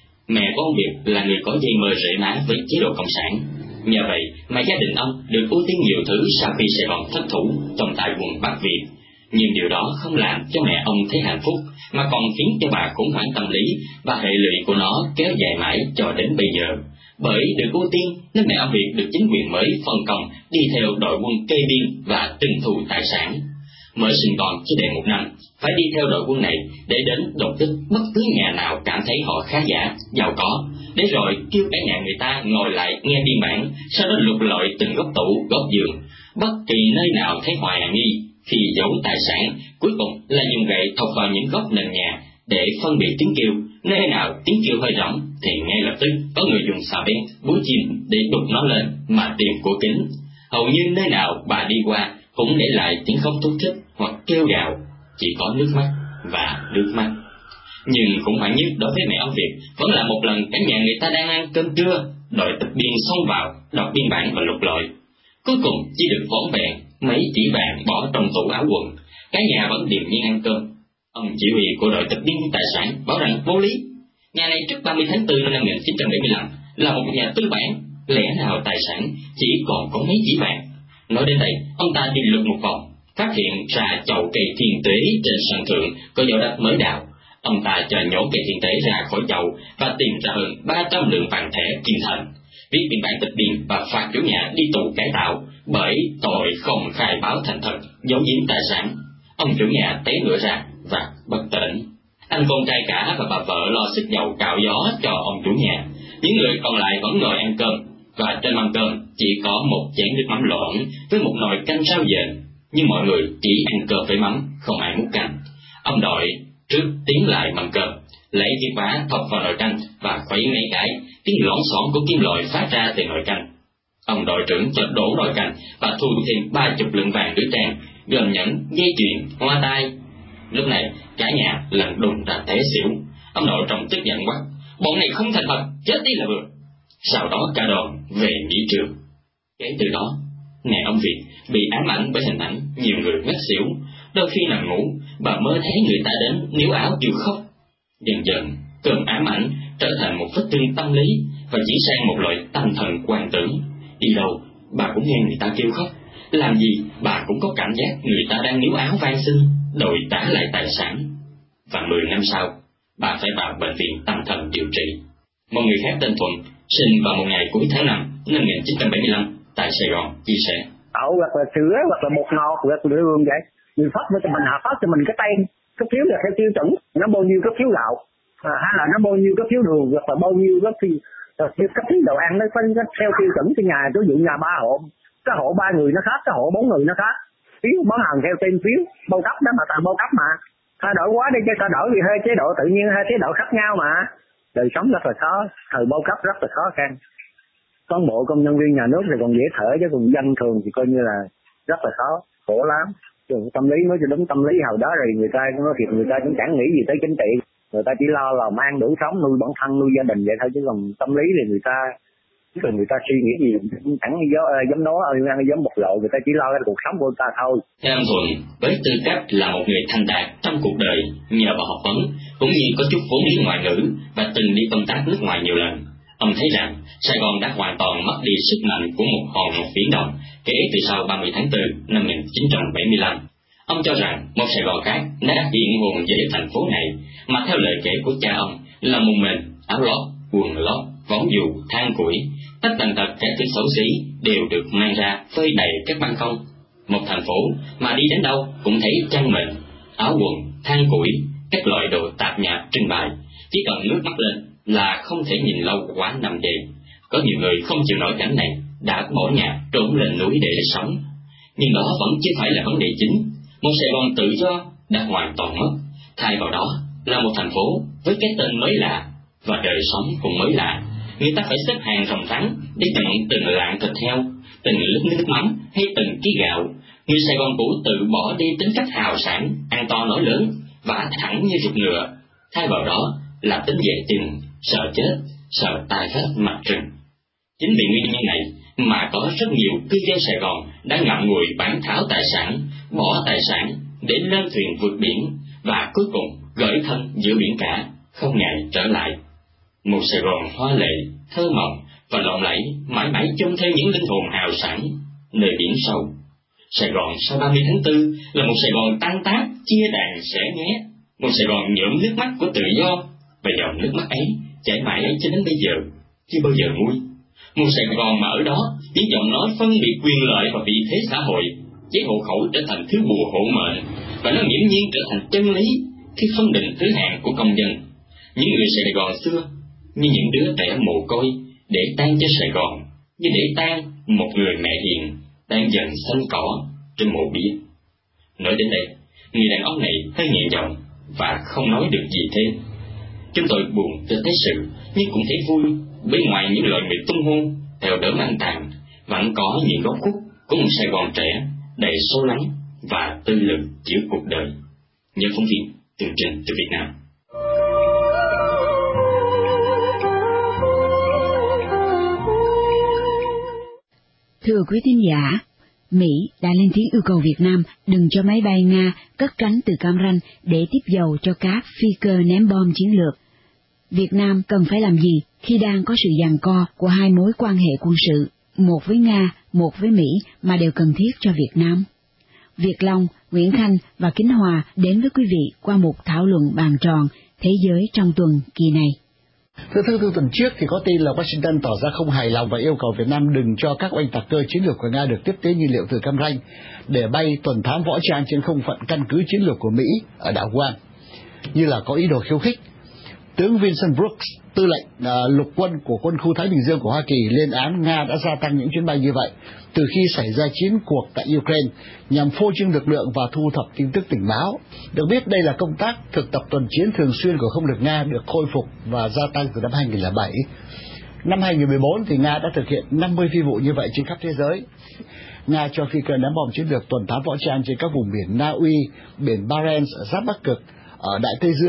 O: Mẹ của ông Việt là người có dây mơ rễ má với chế độ cộng sản. Nhờ vậy mà gia đình ông được ưu tiên nhiều thứ sau khi Sài Gòn thất thủ trong tại quận Bắc Việt. Nhưng điều đó không làm cho mẹ ông thấy hạnh phúc, mà còn khiến cho bà khủng hoảng tâm lý, và hệ lụy của nó kéo dài mãi cho đến bây giờ. Bởi được ưu tiên nên mẹ ông Việt được chính quyền mới phân công đi theo đội quân kê biên và trừng thu tài sản. Mới sinh con chưa đầy một năm, phải đi theo đội quân này để đến đột kích bất cứ nhà nào cảm thấy họ khá giả, giàu có, để rồi kêu cả nhà người ta ngồi lại nghe biên bản, sau đó lục lọi từng góc tủ, góc giường, bất kỳ nơi nào thấy hoài nghi khi giấu tài sản, cuối cùng là dùng gậy thọc vào những góc nền nhà để phân biệt tiếng kêu. Nơi nào tiếng kêu hơi rỗng thì ngay lập tức có người dùng xà beng, búa chim để đục nó lên mà tìm của kính. Hầu như nơi nào bà đi qua cũng để lại tiếng khóc thút thít hoặc kêu gào, chỉ có nước mắt và nước mắt. Nhưng khủng hoảng nhất đối với mẹ ông Việt vẫn là một lần cả nhà người ta đang ăn cơm trưa, đội tập biên xông vào đọc biên bản và lục lọi. Cuối cùng chỉ được vỏn vẹn mấy chỉ vàng bỏ trong tủ áo quần, cả nhà vẫn điềm nhiên ăn cơm. Ông chỉ huy của đội tập biên tài sản bảo rằng vô lý, nhà này trước ba mươi tháng tư năm một nghìn chín trăm bảy mươi lăm là một nhà tư bản, lẽ nào tài sản chỉ còn có mấy chỉ vàng. Nói đến đây, ông ta đi lượt một vòng, phát hiện ra chậu cây thiên tuế trên sân thượng có dấu đất mới đào. Ông ta cho nhổ cây thiên tuế ra khỏi chậu và tìm ra hơn ba trăm lượng vàng thẻ kim thành, viết biên bản tịch biên và phạt chủ nhà đi tù cải tạo bởi tội không khai báo thành thật, giấu giếm tài sản. Ông chủ nhà té ngửa ra và bất tỉnh. Anh con trai cả và bà vợ lo xức dầu cạo gió cho ông chủ nhà. Những người còn lại vẫn ngồi ăn cơm, và trên mâm cơm chỉ có một chén nước mắm loãng với một nồi canh rau dền. Nhưng mọi người chỉ ăn cơm với mắm, không ai múc canh. Ông đội trước tiến lại mâm cơm, lấy chiếc vá thọc vào nồi canh và khuấy mấy cái, tiếng lỏng xỏng của kim loại phát ra từ nồi canh. Ông đội trưởng chợt đổ nồi canh và thu thêm ba chục lượng vàng nữ trang, gồm nhẫn, dây chuyền, hoa tai. Lúc này cả nhà lần đùng ra té xỉu. Ông nội Trọng tức giận quát: "Bọn này không thành thật, chết đi là vừa." Sau đó cả đoàn về nghỉ trường. Kể từ đó, mẹ ông Việt bị ám ảnh bởi hình ảnh nhiều người ngất xỉu, đôi khi nằm ngủ bà mơ thấy người ta đến níu áo kêu khóc. Dần dần, cơn ám ảnh trở thành một vết thương tâm lý và chỉ sang một loại tâm thần quan tưởng. Đi đâu bà cũng nghe người ta kêu khóc, làm gì bà cũng có cảm giác người ta đang níu áo van xin đòi trả lại tài sản. Và mười năm sau, bà phải vào bệnh viện tâm thần điều trị. Một người khác tên Thuận, sinh vào một ngày cuối tháng năm năm một nghìn chín trăm bảy mươi lăm tại Sài Gòn, chia sẻ:
Q: Ẩu hoặc là sữa hoặc là bột ngọt hoặc là đường vậy, người phát cho mình, họ phát cho mình cái tên cái phiếu là theo tiêu chuẩn, nó bao nhiêu cái phiếu gạo, à, hay là nó bao nhiêu cái phiếu đường hoặc là bao nhiêu cái phiếu cái phiếu đồ ăn, nó phải theo tiêu chuẩn cho nhà. Ví dụ nhà ba hộ, cái hộ ba người nó khác, cái hộ bốn người nó khác, phiếu bán hàng theo tên phiếu bao cấp đó mà, tại bao cấp mà thay đổi quá đi, chứ thay đổi vì hơi chế độ tự nhiên, hai chế độ khác nhau mà. Đời sống rất là khó, thời bao cấp rất là khó khăn. Cán bộ công nhân viên nhà nước thì còn dễ thở, chứ còn dân thường thì coi như là rất là khó, khổ lắm. Chứ tâm lý nói cho đúng, tâm lý hồi đó rồi người ta nói thiệt, người ta cũng chẳng nghĩ gì tới chính trị, người ta chỉ lo là mang đủ sống, nuôi bản thân, nuôi gia đình vậy thôi, chứ còn tâm lý thì người ta chứ còn người ta suy nghĩ gì chẳng giống nó giống một lộ, người ta chỉ lo cái cuộc sống của người ta thôi.
O: Theo ông Thuận, với tư cách là một người thành đạt trong cuộc đời nhờ vào học vấn cũng như có chút vốn liếng ngoại ngữ và từng đi công tác nước ngoài nhiều lần, ông thấy rằng Sài Gòn đã hoàn toàn mất đi sức mạnh của một hòn ngọc viễn đồng kể từ sau ba mươi tháng tư năm một nghìn chín trăm bảy mươi lăm. Ông cho rằng một Sài Gòn khác đã hiện hồn với thành phố này, mà theo lời kể của cha ông là một mình áo lót, quần lót, vóng dù, than củi, tất tần tật các thứ xấu xí đều được mang ra phơi đầy các ban công. Một thành phố mà đi đến đâu cũng thấy chăn mền, áo quần, than củi, các loại đồ tạp nhạp trưng bày, chỉ cần nước mắt lên là không thể nhìn lâu quá năm đêm. Có nhiều người không chịu nổi cảnh này đã bỏ nhà trốn lên núi để sống. Nhưng đó vẫn chưa phải là vấn đề chính. Một Sài Gòn tự do đã hoàn toàn mất, thay vào đó là một thành phố với cái tên mới lạ và đời sống cũng mới lạ. Người ta phải xếp hàng rồng rắn để nhận từng lạng thịt heo, từng lít nước mắm hay từng ký gạo. Người Sài Gòn cũ tự bỏ đi tính cách hào sản, ăn to nói lớn, vả thẳng như ruột ngựa. Thay vào đó là tính dè chừng, sợ chết, sợ tai vết mặt rừng. Chính vì nguyên nhân này mà có rất nhiều cư dân Sài Gòn đã ngậm ngùi bán tháo tài sản, bỏ tài sản để lên thuyền vượt biển và cuối cùng gửi thân giữa biển cả, không ngày trở lại. Một Sài Gòn hoa lệ, thơ mộng và lộng lẫy mãi mãi trông theo những linh hồn hào sảng nơi biển sâu. Sài Gòn sau ba mươi tháng tư là một Sài Gòn tan tác, chia đàn xẻ nghé, một Sài Gòn nhuộm nước mắt của tự do, và dòng nước mắt ấy chảy mãi ấy cho đến bây giờ chưa bao giờ nguôi. Một Sài Gòn mà ở đó những giọng nói phân biệt quyền lợi và vị thế xã hội, giấy hộ khẩu trở thành thứ bùa hộ mệnh, và nó nghiễm nhiên trở thành chân lý khi phân định thứ hạng của công dân. Những người Sài Gòn xưa như những đứa trẻ mồ côi để tang cho Sài Gòn, như để tang một người mẹ hiền đang dần xanh cỏ trên mộ bia. Nói đến đây, người đàn ông này hơi nhẹ giọng và không nói được gì thêm. Chúng tôi buồn cho thấy sự, nhưng cũng thấy vui. Bên ngoài những lời người tung hôn theo đớm ăn tàn, vẫn có những góc khuất của một Sài Gòn trẻ đầy sâu lắng và tư lực giữa cuộc đời. Nhớ phóng viên tường trình từ Việt Nam.
B: Thưa quý thính giả, Mỹ đã lên tiếng yêu cầu Việt Nam đừng cho máy bay Nga cất cánh từ Cam Ranh để tiếp dầu cho các phi cơ ném bom chiến lược. Việt Nam cần phải làm gì khi đang có sự giằng co của hai mối quan hệ quân sự, một với Nga, một với Mỹ mà đều cần thiết cho Việt Nam? Việt Long, Nguyễn Khanh và Kính Hòa đến với quý vị qua một thảo luận bàn tròn Thế giới trong tuần kỳ này.
M: Thưa thư thư tuần trước thì có tin là Washington tỏ ra không hài lòng và yêu cầu Việt Nam đừng cho các oanh tạc cơ chiến lược của Nga được tiếp tế nhiên liệu từ Cam Ranh để bay tuần thám võ trang trên không phận căn cứ chiến lược của Mỹ ở đảo Guam, như là có ý đồ khiêu khích. Tướng Vincent Brooks, tư lệnh uh, lục quân của quân khu Thái Bình Dương của Hoa Kỳ, lên án Nga đã gia tăng những chuyến bay như vậy từ khi xảy ra chiến cuộc tại Ukraine nhằm phô trương lực lượng và thu thập tin tức tình báo. Được biết đây là công tác thực tập tuần chiến thường xuyên của không lực Nga được khôi phục và gia tăng từ năm hai nghìn không trăm lẻ bảy. Năm hai nghìn không trăm mười bốn thì Nga đã thực hiện năm mươi phi vụ như vậy trên khắp thế giới. Nga cho phi cơ ném bom chiến lược tuần thám võ trang trên các vùng biển Na Uy, biển Barents ở giáp Bắc Cực, ở Đại Tây Dương,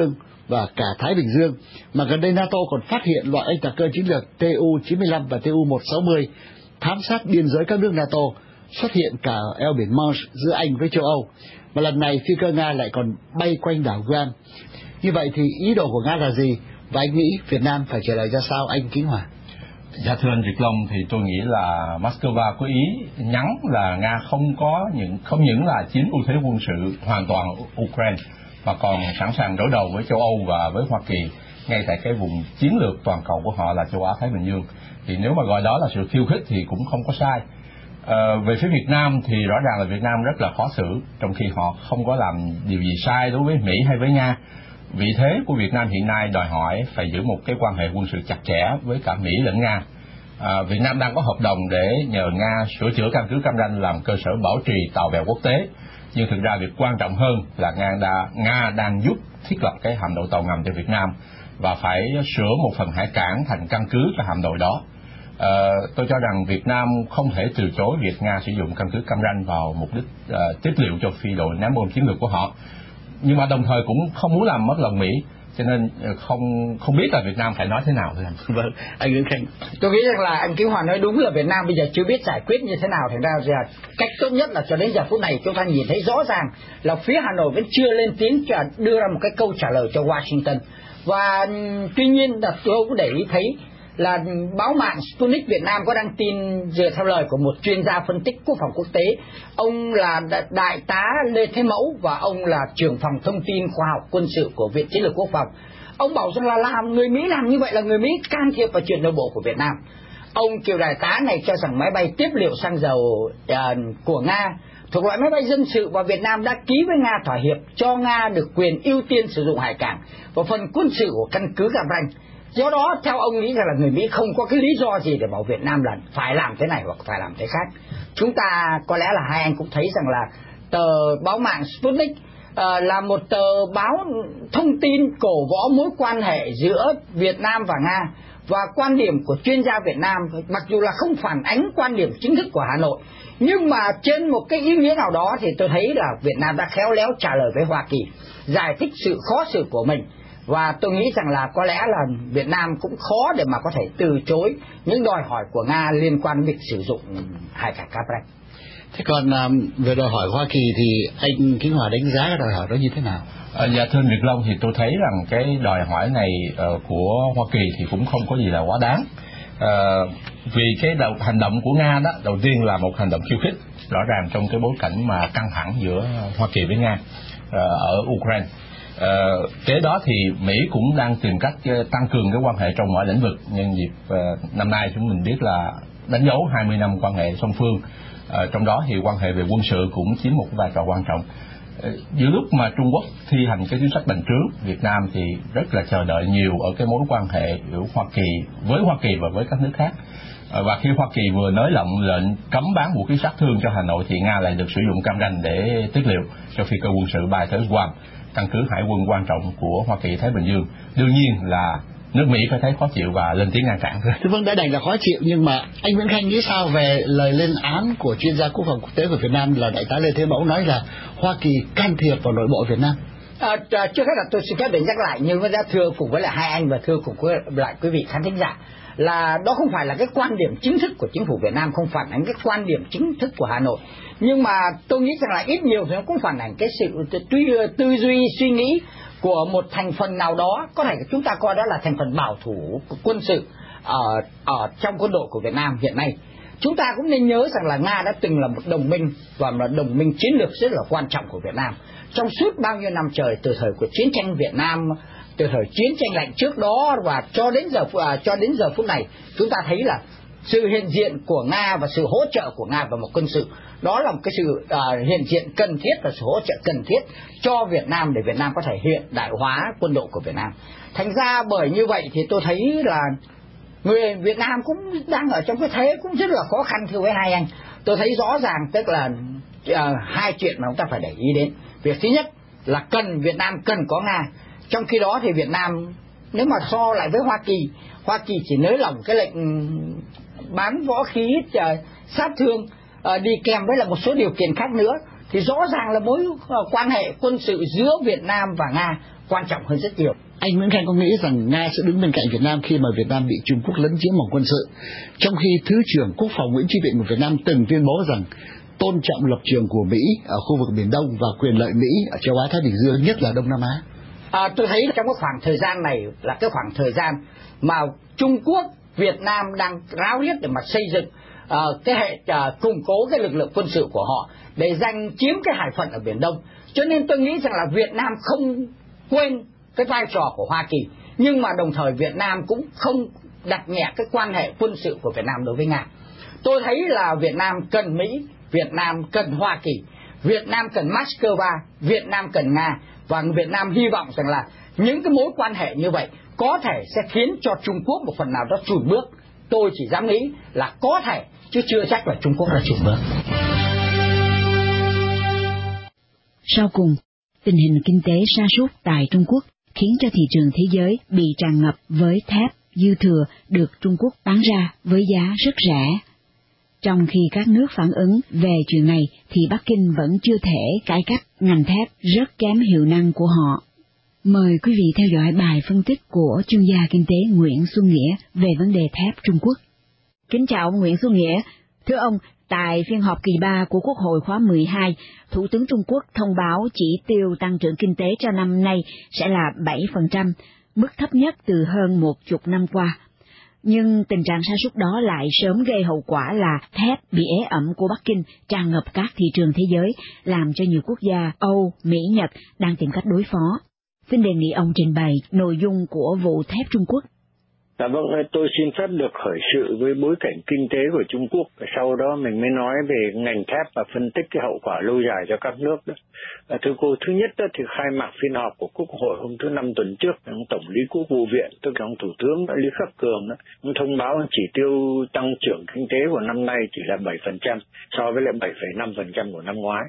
M: và cả Thái Bình Dương, mà gần đây NATO còn phát hiện loại anh tạc cơ chiến lược T U chín mươi lăm và T U một sáu mươi thám sát biên giới các nước NATO, xuất hiện cả eo biển Manche giữa Anh với châu Âu, và lần này phi cơ Nga lại còn bay quanh đảo Guam. Như vậy thì ý đồ của Nga là gì, và anh nghĩ Việt Nam phải trả lời ra sao, anh Kính Hòa?
A: Dạ thưa anh Việt Long, thì tôi nghĩ là Moscow có ý nhắn là Nga không có những không những là chiếm ưu thế quân sự hoàn toàn ở Ukraine, mà còn sẵn sàng đối đầu với châu Âu và với Hoa Kỳ ngay tại cái vùng chiến lược toàn cầu của họ là châu Á Thái Bình Dương. Thì nếu mà gọi đó là sự khiêu khích thì cũng không có sai. À, về phía Việt Nam thì rõ ràng là Việt Nam rất là khó xử, trong khi họ không có làm điều gì sai đối với Mỹ hay với Nga. Vị thế của Việt Nam hiện nay đòi hỏi phải giữ một cái quan hệ quân sự chặt chẽ với cả Mỹ lẫn Nga. À, Việt Nam đang có hợp đồng để nhờ Nga sửa chữa căn cứ Cam Ranh làm cơ sở bảo trì tàu bè quốc tế. Nhưng thực ra việc quan trọng hơn là Nga, đã, Nga đang giúp thiết lập cái hạm đội tàu ngầm cho Việt Nam và phải sửa một phần hải cảng thành căn cứ cho hạm đội đó. À, tôi cho rằng Việt Nam không thể từ chối việc Nga sử dụng căn cứ Cam Ranh vào mục đích uh, tiếp liệu cho phi đội ném bom chiến lược của họ. Nhưng mà đồng thời cũng không muốn làm mất lòng Mỹ, cho nên không không biết là Việt Nam phải nói thế nào thôi.
M: Vâng, anh Nguyễn Khanh.
R: Tôi nghĩ rằng là anh Kính Hòa nói đúng là Việt Nam bây giờ chưa biết giải quyết như thế nào, thành ra là cách tốt nhất là cho đến giờ phút này chúng ta nhìn thấy rõ ràng là phía Hà Nội vẫn chưa lên tiếng đưa ra một cái câu trả lời cho Washington. Và tuy nhiên là tôi cũng để ý thấy là báo mạng Sputnik Việt Nam có đăng tin dựa theo lời của một chuyên gia phân tích quốc phòng quốc tế. Ông là đại tá Lê Thế Mẫu và ông là trưởng phòng thông tin khoa học quân sự của Viện Chiến lược Quốc phòng. Ông bảo rằng là làm người Mỹ làm như vậy là người Mỹ can thiệp vào chuyện nội bộ của Việt Nam. Ông kiều đại tá này cho rằng máy bay tiếp liệu xăng dầu uh, của Nga thuộc loại máy bay dân sự và Việt Nam đã ký với Nga thỏa hiệp cho Nga được quyền ưu tiên sử dụng hải cảng và phần quân sự của căn cứ Cam Ranh. Do đó theo ông nghĩ rằng là người Mỹ không có cái lý do gì để bảo Việt Nam là phải làm thế này hoặc phải làm thế khác. Chúng ta có lẽ là hai anh cũng thấy rằng là tờ báo mạng Sputnik uh, là một tờ báo thông tin cổ võ mối quan hệ giữa Việt Nam và Nga, và quan điểm của chuyên gia Việt Nam mặc dù là không phản ánh quan điểm chính thức của Hà Nội, nhưng mà trên một cái ý nghĩa nào đó thì tôi thấy là Việt Nam đã khéo léo trả lời với Hoa Kỳ, giải thích sự khó xử của mình. Và tôi nghĩ rằng là có lẽ là Việt Nam cũng khó để mà có thể từ chối những đòi hỏi của Nga liên quan đến việc sử dụng hải cảng Cam Ranh.
M: Thế còn um, về đòi hỏi Hoa Kỳ thì anh Kính Hòa đánh giá cái đòi hỏi đó như thế nào?
A: À, dạ thưa Việt Long, thì tôi thấy rằng cái đòi hỏi này uh, của Hoa Kỳ thì cũng không có gì là quá đáng. Uh, vì cái đầu, hành động của Nga đó, đầu tiên là một hành động khiêu khích, rõ ràng trong cái bối cảnh mà căng thẳng giữa Hoa Kỳ với Nga uh, ở Ukraine. Uh, kế đó thì Mỹ cũng đang tìm cách uh, tăng cường cái quan hệ trong mọi lĩnh vực. Nhân dịp uh, năm nay chúng mình biết là đánh dấu hai mươi năm quan hệ song phương, uh, trong đó thì quan hệ về quân sự cũng chiếm một vai trò quan trọng. Uh, giữa lúc mà Trung Quốc thi hành cái chính sách bành trướng, Việt Nam thì rất là chờ đợi nhiều ở cái mối quan hệ giữa Hoa Kỳ với Hoa Kỳ và với các nước khác. Uh, và khi Hoa Kỳ vừa nới lỏng lệnh cấm bán vũ khí sát thương cho Hà Nội thì Nga lại được sử dụng Cam Ranh để tiết liệu cho phi cơ quân sự bay tới Guam, căn cứ hải quân quan trọng của Hoa Kỳ Thái Bình Dương. Đương nhiên là nước Mỹ phải thấy khó chịu và lên tiếng ngăn cản thôi.
M: Vâng, đã đành là khó chịu, nhưng mà anh Nguyễn Khanh nghĩ sao về lời lên án của chuyên gia quốc phòng quốc tế của Việt Nam là đại tá Lê Thế Mẫu nói là Hoa Kỳ can thiệp vào nội bộ Việt Nam?
R: À, trước hết là tôi xin phép để nhắc lại, nhưng mà đã thưa cùng với lại hai anh và thưa cùng với lại quý vị khán thính giả, là đó không phải là cái quan điểm chính thức của chính phủ Việt Nam, không phản ánh cái quan điểm chính thức của Hà Nội, nhưng mà tôi nghĩ rằng là ít nhiều thì nó cũng phản ánh cái sự tư, tư duy suy nghĩ của một thành phần nào đó, có thể chúng ta coi đó là thành phần bảo thủ quân sự ở ở trong quân đội của Việt Nam hiện nay. Chúng ta cũng nên nhớ rằng là Nga đã từng là một đồng minh và một đồng minh chiến lược rất là quan trọng của Việt Nam trong suốt bao nhiêu năm trời, từ thời của chiến tranh Việt Nam, từ thời chiến tranh lạnh trước đó và cho đến giờ à, cho đến giờ phút này, chúng ta thấy là sự hiện diện của Nga và sự hỗ trợ của Nga về một quân sự, đó là một cái sự à, hiện diện cần thiết và sự hỗ trợ cần thiết cho Việt Nam để Việt Nam có thể hiện đại hóa quân đội của Việt Nam. Thành ra bởi như vậy thì tôi thấy là người Việt Nam cũng đang ở trong cái thế cũng rất là khó khăn. Thưa với hai anh, tôi thấy rõ ràng tức là à, hai chuyện mà chúng ta phải để ý đến. Việc thứ nhất là cần Việt Nam cần có Nga, trong khi đó thì Việt Nam nếu mà so lại với Hoa Kỳ, Hoa Kỳ chỉ nới lỏng cái lệnh bán võ khí uh, sát thương uh, đi kèm với là một số điều kiện khác nữa, thì rõ ràng là mối uh, quan hệ quân sự giữa Việt Nam và Nga quan trọng hơn rất nhiều.
M: Anh Nguyễn Khanh có nghĩ rằng Nga sẽ đứng bên cạnh Việt Nam khi mà Việt Nam bị Trung Quốc lấn chiếm bằng quân sự, trong khi Thứ trưởng Quốc phòng Nguyễn Chí Vịnh của Việt Nam từng tuyên bố rằng tôn trọng lập trường của Mỹ ở khu vực Biển Đông và quyền lợi Mỹ ở châu Á Thái Bình Dương, nhất là Đông Nam Á?
R: À, tôi thấy trong cái khoảng thời gian này là cái khoảng thời gian mà Trung Quốc, Việt Nam đang ráo riết để mà xây dựng uh, cái hệ uh, củng cố cái lực lượng quân sự của họ để giành chiếm cái hải phận ở Biển Đông. Cho nên tôi nghĩ rằng là Việt Nam không quên cái vai trò của Hoa Kỳ, nhưng mà đồng thời Việt Nam cũng không đặt nhẹ cái quan hệ quân sự của Việt Nam đối với Nga. Tôi thấy là Việt Nam cần Mỹ, Việt Nam cần Hoa Kỳ, Việt Nam cần Moscow, Việt Nam cần Nga, và Việt Nam hy vọng rằng là những cái mối quan hệ như vậy có thể sẽ khiến cho Trung Quốc một phần nào đó chùn bước. Tôi chỉ dám nghĩ là có thể, chứ chưa chắc là Trung Quốc đã chùn bước.
B: Sau cùng, tình hình kinh tế sa sút tại Trung Quốc khiến cho thị trường thế giới bị tràn ngập với thép dư thừa được Trung Quốc bán ra với giá rất rẻ. Trong khi các nước phản ứng về chuyện này thì Bắc Kinh vẫn chưa thể cải cách ngành thép rất kém hiệu năng của họ. Mời quý vị theo dõi bài phân tích của chuyên gia kinh tế Nguyễn Xuân Nghĩa về vấn đề thép Trung Quốc. Kính chào ông Nguyễn Xuân Nghĩa. Thưa ông, tại phiên họp kỳ ba của Quốc hội khóa mười hai, Thủ tướng Trung Quốc thông báo chỉ tiêu tăng trưởng kinh tế cho năm nay sẽ là bảy phần trăm, mức thấp nhất từ hơn một chục năm qua. Nhưng tình trạng sa sút đó lại sớm gây hậu quả là thép bị ế ẩm của Bắc Kinh tràn ngập các thị trường thế giới, làm cho nhiều quốc gia Âu, Mỹ, Nhật đang tìm cách đối phó. Xin đề nghị ông trình bày nội dung của vụ thép Trung Quốc.
S: Dạ vâng, tôi xin phép được khởi sự với bối cảnh kinh tế của Trung Quốc, sau đó mình mới nói về ngành thép và phân tích cái hậu quả lâu dài cho các nước đó. À, thưa cô, thứ nhất đó, thì khai mạc phiên họp của Quốc hội hôm thứ Năm tuần trước, ông Tổng lý Quốc vụ viện, tức là ông Thủ tướng Lý Khắc Cường đó, ông thông báo chỉ tiêu tăng trưởng kinh tế của năm nay chỉ là bảy phần trăm so với lại bảy phẩy năm phần trăm của năm ngoái.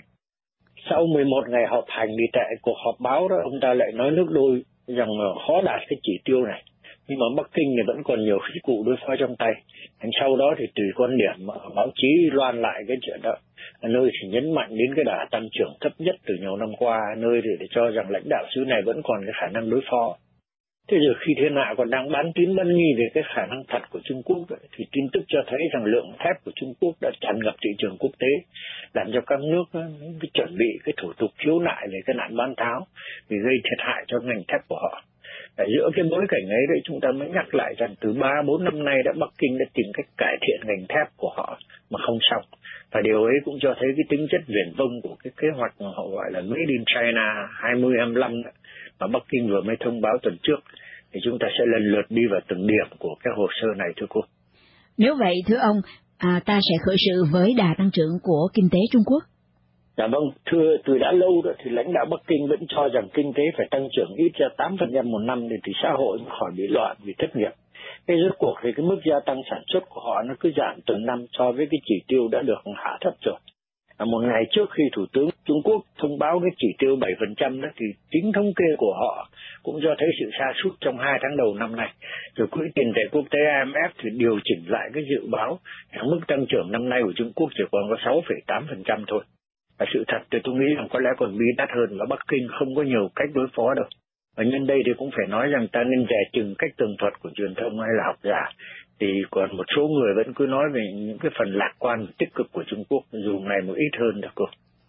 S: Sau mười một ngày họp hành thì tại cuộc họp báo đó, ông ta lại nói nước đôi rằng khó đạt cái chỉ tiêu này. Nhưng mà Bắc Kinh thì vẫn còn nhiều khí cụ đối phó trong tay. Sau đó thì tùy quan điểm mà báo chí loan lại cái chuyện đó. Nơi thì nhấn mạnh đến cái đà tăng trưởng thấp nhất từ nhiều năm qua, nơi thì để cho rằng lãnh đạo xứ này vẫn còn cái khả năng đối phó. Thế giờ khi thiên hạ còn đang bán tín bán nghi về cái khả năng thật của Trung Quốc ấy, thì tin tức cho thấy rằng lượng thép của Trung Quốc đã tràn ngập thị trường quốc tế, làm cho các nước ấy, chuẩn bị cái thủ tục khiếu nại về cái nạn bán tháo, vì gây thiệt hại cho ngành thép của họ. Ở giữa cái bối cảnh ấy đấy, chúng ta mới nhắc lại rằng từ ba bốn năm nay đã Bắc Kinh đã tìm cách cải thiện ngành thép của họ mà không xong. Và điều ấy cũng cho thấy cái tính chất viển vông của cái kế hoạch mà họ gọi là Made in China hai không hai lăm mà Bắc Kinh vừa mới thông báo tuần trước. Thì chúng ta sẽ lần lượt đi vào từng điểm của cái hồ sơ này, thưa cô.
B: Nếu vậy, thưa ông, à, ta sẽ khởi sự với đà tăng trưởng của kinh tế Trung Quốc.
S: Dạ vâng, thưa, từ đã lâu đó thì lãnh đạo Bắc Kinh vẫn cho rằng kinh tế phải tăng trưởng ít ra tám phần trăm một năm để thì xã hội khỏi bị loạn vì thất nghiệp. Cái rốt cuộc thì cái mức gia tăng sản xuất của họ nó cứ giảm từng năm so với cái chỉ tiêu đã được hạ thấp rồi. À, một ngày trước khi Thủ tướng Trung Quốc thông báo cái chỉ tiêu bảy phần trăm đó thì chính thống kê của họ cũng cho thấy sự sa sút trong hai tháng đầu năm nay. Rồi Quỹ tiền tệ quốc tế I M F thì điều chỉnh lại cái dự báo rằng mức tăng trưởng năm nay của Trung Quốc chỉ còn có sáu phẩy tám phần trăm thôi. Và sự thật thì tôi nghĩ rằng có lẽ còn bí đắt hơn và Bắc Kinh không có nhiều cách đối phó đâu. Và nhân đây thì cũng phải nói rằng ta nên dè chừng cách tường thuật của truyền thông hay là học giả. Thì còn một số người vẫn cứ nói về những cái phần lạc quan tích cực của Trung Quốc, dù ngày một ít hơn được cô.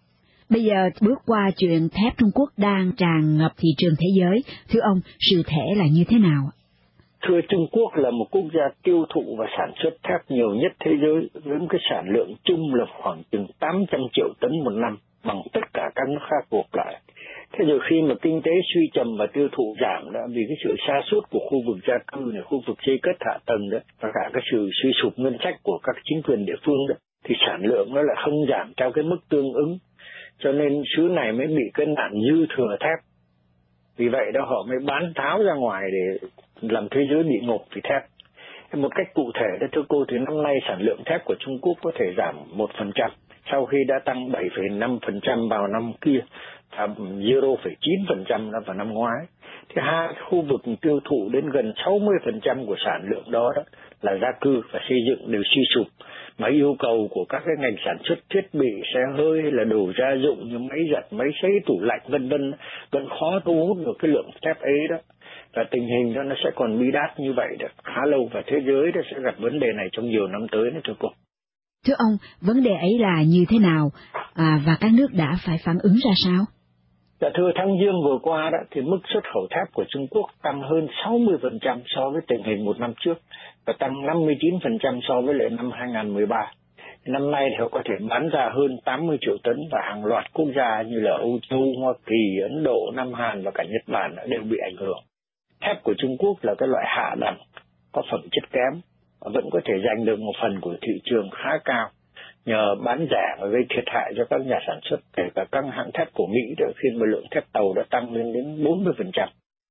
B: Bây giờ bước qua chuyện thép Trung Quốc đang tràn ngập thị trường thế giới, thưa ông, sự thể là như thế nào?
S: Thưa, Trung Quốc là một quốc gia tiêu thụ và sản xuất thép nhiều nhất thế giới, với một cái sản lượng chung là khoảng chừng tám trăm triệu tấn một năm, bằng tất cả các nước khác gộp lại. Thế rồi khi mà kinh tế suy trầm và tiêu thụ giảm đó, vì cái sự sa sút của khu vực gia cư này, khu vực xây cất hạ tầng đó, và cả cái sự suy sụp ngân sách của các chính quyền địa phương đó, thì sản lượng nó lại không giảm theo cái mức tương ứng. Cho nên xứ này mới bị cái nạn dư thừa thép. Vì vậy đó họ mới bán tháo ra ngoài để làm thế giới bị ngộp vì thép. Một cách cụ thể đó thưa cô, thì năm nay sản lượng thép của Trung Quốc có thể giảm một phần trăm sau khi đã tăng bảy phẩy năm phần trăm vào năm kia và không phẩy chín phần trăm vào năm ngoái. Thì hai khu vực tiêu thụ đến gần sáu mươi phần trăm của sản lượng đó, đó là gia cư và xây dựng đều suy sụp. Mà yêu cầu của các cái ngành sản xuất thiết bị, xe hơi hay là đồ gia dụng như máy giặt, máy sấy, tủ lạnh vân vân vẫn khó thu hút được cái lượng thép ấy đó. Và tình hình đó nó sẽ còn bí đát như vậy được khá lâu, và thế giới đó sẽ gặp vấn đề này trong nhiều năm tới nữa thưa cô.
B: Thưa ông, vấn đề ấy là như thế nào à, và các nước đã phải phản ứng ra sao?
S: Dạ thưa, tháng Giêng vừa qua đó thì mức xuất khẩu thép của Trung Quốc tăng hơn sáu mươi phần trăm so với tình hình một năm trước và tăng năm mươi chín phần trăm so với lại năm hai không một ba. Năm nay thì họ có thể bán ra hơn tám mươi triệu tấn và hàng loạt quốc gia như là Âu Châu, Hoa Kỳ, Ấn Độ, Nam Hàn và cả Nhật Bản đều bị ảnh hưởng. Thép của Trung Quốc là cái loại hạ đẳng, có phẩm chất kém và vẫn có thể giành được một phần của thị trường khá cao nhờ bán rẻ và gây thiệt hại cho các nhà sản xuất, kể cả các hãng thép của Mỹ đó, khi mà lượng thép tàu đã tăng lên đến bốn mươi phần trăm.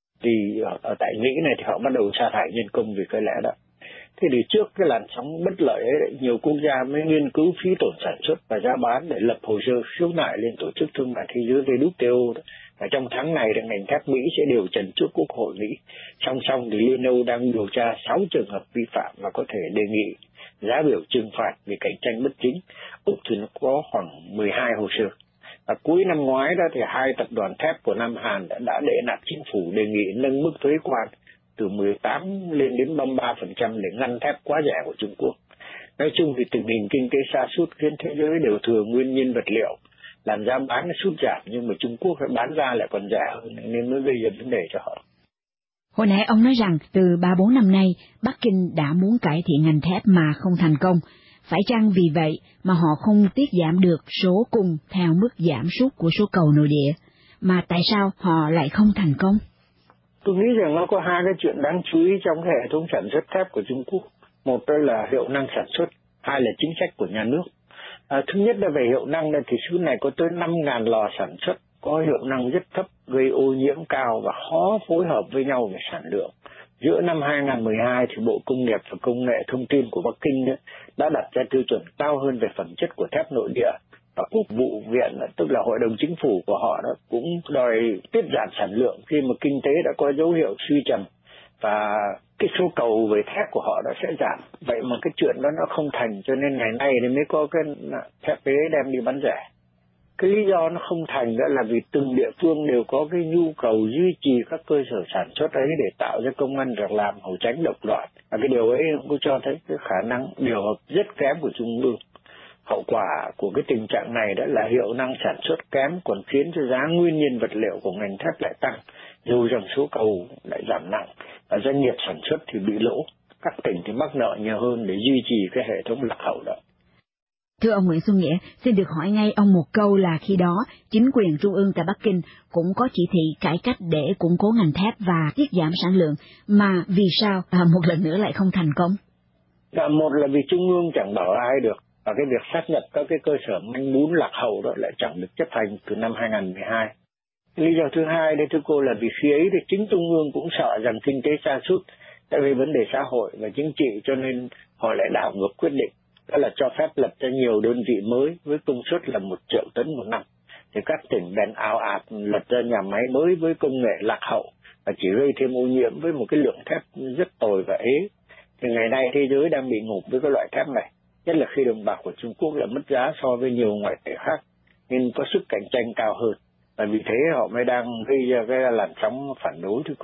S: Thì ở, ở tại Mỹ này thì họ bắt đầu sa thải nhân công vì cái lẽ đó. Thế thì trước cái làn sóng bất lợi ấy, nhiều quốc gia mới nghiên cứu phí tổn sản xuất và giá bán để lập hồ sơ khiếu nại lên Tổ chức Thương mại Thế giới W T O đó. Và trong tháng này thì ngành thép Mỹ sẽ điều trần trước Quốc hội Mỹ. Song song thì Liên Âu đang điều tra sáu trường hợp vi phạm và có thể đề nghị giá biểu trừng phạt vì cạnh tranh bất chính. Úc thì nó có khoảng mười hai hồ sơ. Và cuối năm ngoái đó thì hai tập đoàn thép của Nam Hàn đã, đã đệ nạp chính phủ đề nghị nâng mức thuế quan từ mười tám lên đến ba mươi ba phần trăm để ngăn thép quá rẻ của Trung Quốc. Nói chung thì tình hình kinh tế sa sút khiến thế giới đều thừa nguyên nhiên vật liệu, làm giá bán nó sút giảm, nhưng mà Trung Quốc phải bán ra lại còn rẻ hơn nên mới gây ra vấn đề cho họ.
B: Hồi nãy ông nói rằng từ ba bốn năm nay Bắc Kinh đã muốn cải thiện ngành thép mà không thành công. Phải chăng vì vậy mà họ không tiết giảm được số cung theo mức giảm sút của số cầu nội địa, mà tại sao họ lại không thành công?
S: Tôi nghĩ rằng nó có hai cái chuyện đáng chú ý trong cái hệ thống sản xuất thép của Trung Quốc. Một đó là hiệu năng sản xuất, hai là chính sách của nhà nước. À, thứ nhất là về hiệu năng này thì xứ này có tới năm nghìn lò sản xuất, có hiệu năng rất thấp, gây ô nhiễm cao và khó phối hợp với nhau về sản lượng. Giữa năm hai không một hai thì Bộ Công nghiệp và Công nghệ Thông tin của Bắc Kinh đó, đã đặt ra tiêu chuẩn cao hơn về phẩm chất của thép nội địa. Và Quốc vụ viện, tức là Hội đồng Chính phủ của họ đó, cũng đòi tiết giảm sản lượng khi mà kinh tế đã có dấu hiệu suy trầm và cái số cầu về thép của họ đã sẽ giảm. Vậy mà cái chuyện đó nó không thành, cho nên ngày nay thì mới có cái thép ế đem đi bán rẻ. Cái lý do nó không thành đó là vì từng địa phương đều có cái nhu cầu duy trì các cơ sở sản xuất ấy để tạo ra công ăn việc làm, hầu tránh độc loạn. Và cái điều ấy cũng cho thấy cái khả năng điều hợp rất kém của Trung ương. Hậu quả của cái tình trạng này đã là hiệu năng sản xuất kém, còn khiến cho giá nguyên nhiên vật liệu của ngành thép lại tăng, dù rằng số cầu lại giảm nặng và doanh nghiệp sản xuất thì bị lỗ. Các tỉnh thì mắc nợ nhiều hơn để duy trì cái hệ thống lạc hậu đó.
B: Thưa ông Nguyễn Xuân Nghĩa, xin được hỏi ngay ông một câu là khi đó chính quyền trung ương tại Bắc Kinh cũng có chỉ thị cải cách để củng cố ngành thép và tiết giảm sản lượng, mà vì sao à, một lần nữa lại không thành công?
S: Dạ, một là vì trung ương chẳng bảo ai được, và cái việc sát nhập các cái cơ sở manh mún lạc hậu đó lại chẳng được chấp hành từ năm hai không một hai. Lý do thứ hai đấy thưa cô là vì khi ấy thì chính trung ương cũng sợ rằng kinh tế sa sút tại vì vấn đề xã hội và chính trị, cho nên họ lại đảo ngược quyết định, đó là cho phép lập ra nhiều đơn vị mới với công suất là một triệu tấn một năm. Thì các tỉnh bèn ào ạt lập ra nhà máy mới với công nghệ lạc hậu và chỉ gây thêm ô nhiễm với một cái lượng thép rất tồi và ế. Thì ngày nay thế giới đang bị ngụp với cái loại thép này, nhất là khi đồng bạc của Trung Quốc lại mất giá so với nhiều ngoại tệ khác, nên có sức cạnh tranh cao hơn. Và vì thế họ mới đang gây ra cái làn sóng phản đối thưa cô.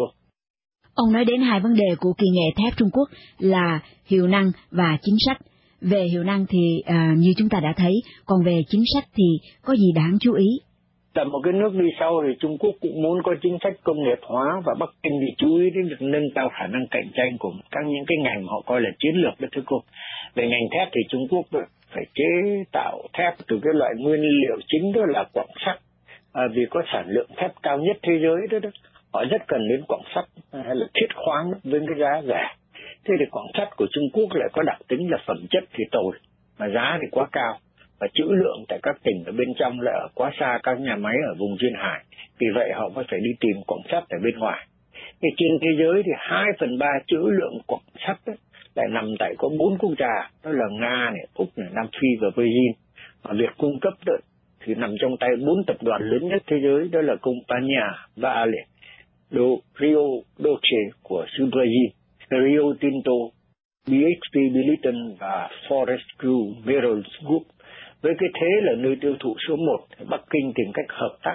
B: Ông nói đến hai vấn đề của kỳ nghệ thép Trung Quốc là hiệu năng và chính sách. Về hiệu năng thì à, như chúng ta đã thấy, còn về chính sách thì có gì đáng chú ý?
S: Tại một cái nước đi sau thì Trung Quốc cũng muốn có chính sách công nghiệp hóa, và Bắc Kinh thì chú ý đến việc nâng cao khả năng cạnh tranh của các những cái ngành họ coi là chiến lược đó thưa cô. Về ngành thép thì Trung Quốc phải chế tạo thép từ cái loại nguyên liệu chính đó là quặng sắt, à, vì có sản lượng thép cao nhất thế giới đó, đó. Họ rất cần đến quặng sắt hay là thiết khoáng với cái giá rẻ. Thế thì quặng sắt của Trung Quốc lại có đặc tính là phẩm chất thì tồi, mà giá thì quá cao, và trữ lượng tại các tỉnh ở bên trong lại ở quá xa các nhà máy ở vùng duyên hải. Vì vậy họ mới phải đi tìm quặng sắt ở bên ngoài. Thì trên thế giới thì hai phần ba trữ lượng quặng sắt ấy, lại nằm tại có bốn quốc gia, đó là Nga, này, Úc, này, Nam Phi và Brazil. Và việc cung cấp đó thì nằm trong tay bốn tập đoàn lớn nhất thế giới, đó là Compagnia Vale, Do Rio Doce của xứ Brazil, Rio Tinto, bê hát pê Billiton và Forest Group Metals Group. Với cái thế là nơi tiêu thụ số một, Bắc Kinh tìm cách hợp tác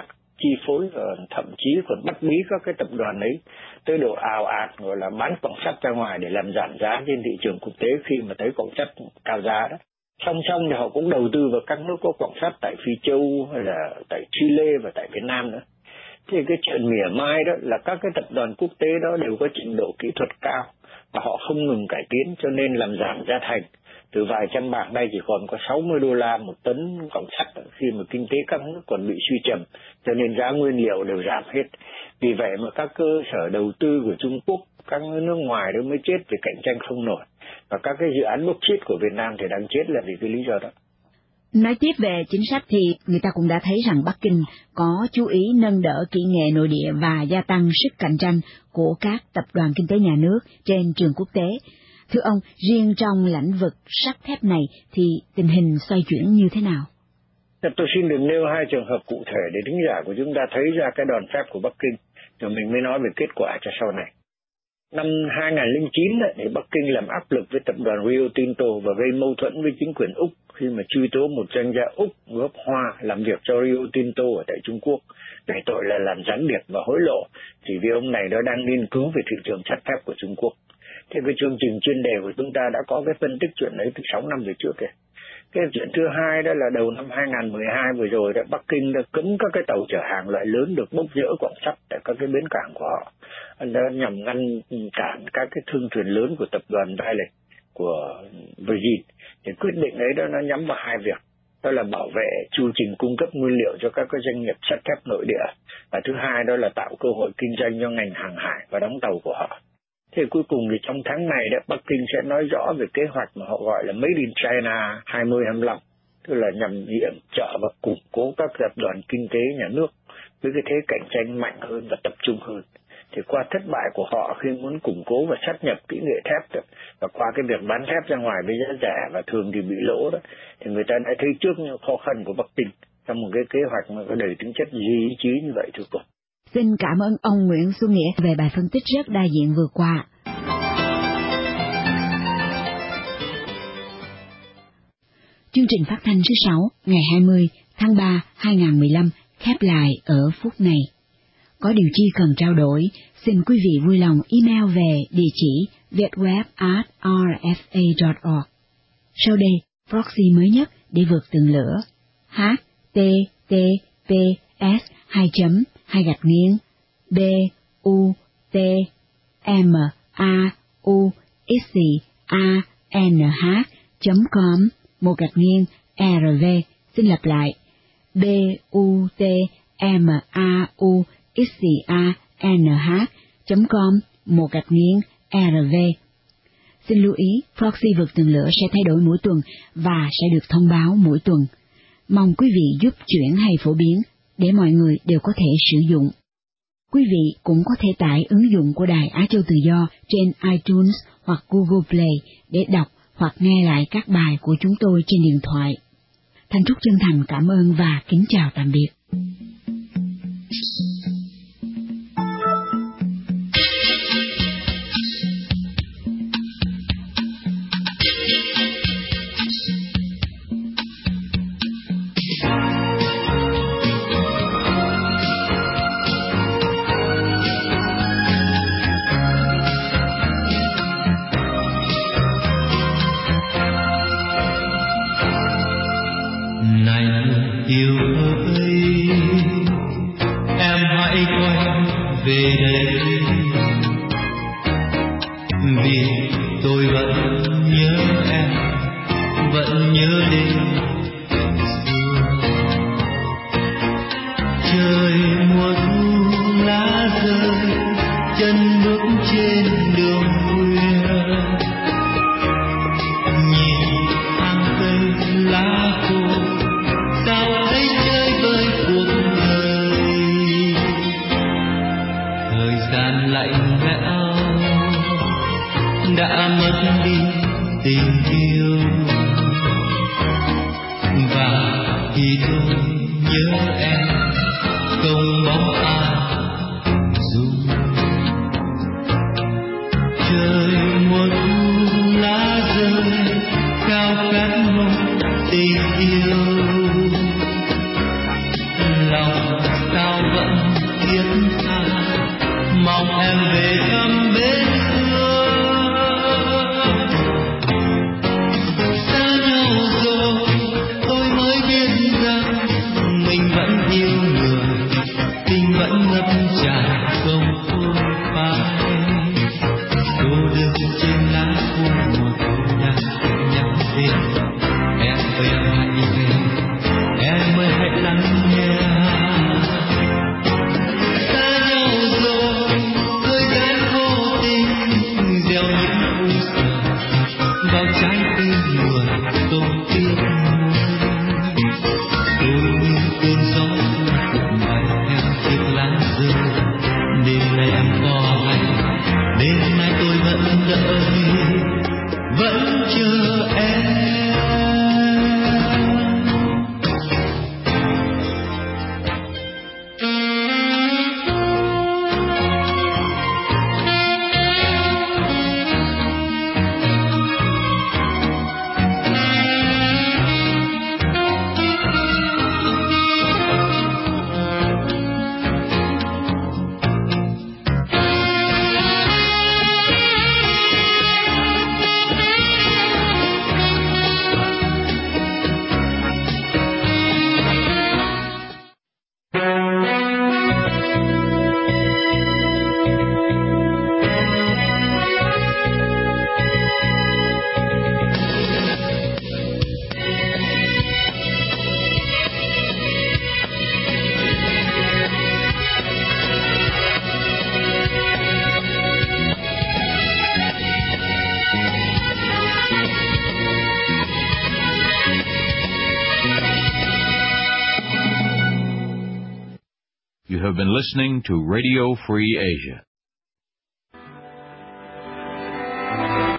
S: chi phối, và thậm chí còn bắt bí các cái tập đoàn ấy tới độ ào ạt gọi là bán quặng sắt ra ngoài để làm giảm giá trên thị trường quốc tế khi mà thấy quặng sắt cao giá đó. Song song thì họ cũng đầu tư vào các nước có quặng sắt tại Phi Châu hay là tại Chile và tại Việt Nam nữa. Thì cái chuyện mỉa mai đó là các cái tập đoàn quốc tế đó đều có trình độ kỹ thuật cao và họ không ngừng cải tiến, cho nên làm giảm giá thành. Từ vài trăm bạc nay chỉ còn có sáu mươi đô la một tấn quặng sắt khi mà kinh tế các nước còn bị suy trầm, cho nên giá nguyên liệu đều giảm hết. Vì vậy mà các cơ sở đầu tư của Trung Quốc, các nước ngoài đó mới chết vì cạnh tranh không nổi. Và các cái dự án bốc xít của Việt Nam thì đang chết là vì cái lý do đó.
B: Nói tiếp về chính sách thì người ta cũng đã thấy rằng Bắc Kinh có chú ý nâng đỡ kỹ nghệ nội địa và gia tăng sức cạnh tranh của các tập đoàn kinh tế nhà nước trên trường quốc tế. Thưa ông, riêng trong lĩnh vực sắt thép này thì tình hình xoay chuyển như thế nào?
S: Tôi xin được nêu hai trường hợp cụ thể để thính giả của chúng ta thấy ra cái đòn phép của Bắc Kinh, rồi mình mới nói về kết quả cho sau này. Năm hai không không chín thì Bắc Kinh làm áp lực với tập đoàn Rio Tinto và gây mâu thuẫn với chính quyền Úc khi mà truy tố một doanh gia Úc gốc Hoa làm việc cho Rio Tinto ở tại Trung Quốc về tội là làm gián điệp và hối lộ, chỉ vì ông này đó đang nghiên cứu về thị trường sắt thép của Trung Quốc. Thế cái chương trình chuyên đề của chúng ta đã có cái phân tích chuyện đấy từ sáu năm về trước kìa. Cái chuyện thứ hai đó là đầu năm hai không một hai vừa rồi, đã Bắc Kinh đã cấm các cái tàu chở hàng loại lớn được bốc dỡ quặng sắt tại các cái bến cảng của họ, đã nhằm ngăn cản các cái thương thuyền lớn của tập đoàn Vale của Virgin. Thì quyết định ấy đó nó nhắm vào hai việc, đó là bảo vệ chu trình cung cấp nguyên liệu cho các cái doanh nghiệp sắt thép nội địa, và thứ hai đó là tạo cơ hội kinh doanh cho ngành hàng hải và đóng tàu của họ. Thì cuối cùng thì trong tháng này đó, Bắc Kinh sẽ nói rõ về kế hoạch mà họ gọi là Made in China hai không hai lăm, tức là nhằm yểm trợ và củng cố các tập đoàn kinh tế nhà nước với cái thế cạnh tranh mạnh hơn và tập trung hơn. Thì qua thất bại của họ khi muốn củng cố và sát nhập kỹ nghệ thép đó, và qua cái việc bán thép ra ngoài với giá rẻ và thường thì bị lỗ đó, thì người ta đã thấy trước những khó khăn của Bắc Kinh trong một cái kế hoạch mà có đầy tính chất duy ý chí như vậy thưa cô.
B: Xin cảm ơn ông Nguyễn Xuân Nghĩa về bài phân tích rất đa diện vừa qua. Chương trình phát thanh số sáu ngày hai mươi tháng ba hai nghìn không trăm mười lăm khép lại ở phút này. Có điều chi cần trao đổi, xin quý vị vui lòng email về địa chỉ vietweb at r f a dot org. Sau đây, proxy mới nhất để vượt tường lửa h t t p s hai chấm hai gạch nghiêng b u t m a u x a n h chấm com một gạch nghiêng r v. Xin lặp lại b u t m a u x a n h chấm com một gạch nghiêng r v. Xin lưu ý, proxy vượt tường lửa sẽ thay đổi mỗi tuần và sẽ được thông báo mỗi tuần. Mong quý vị giúp chuyển hay phổ biến để mọi người đều có thể sử dụng. Quý vị cũng có thể tải ứng dụng của Đài Á Châu Tự Do trên iTunes hoặc Google Play để đọc hoặc nghe lại các bài của chúng tôi trên điện thoại. Thanh Trúc chân thành cảm ơn và kính chào tạm biệt.
T: Lòng sao
A: have been listening to Radio Free Asia.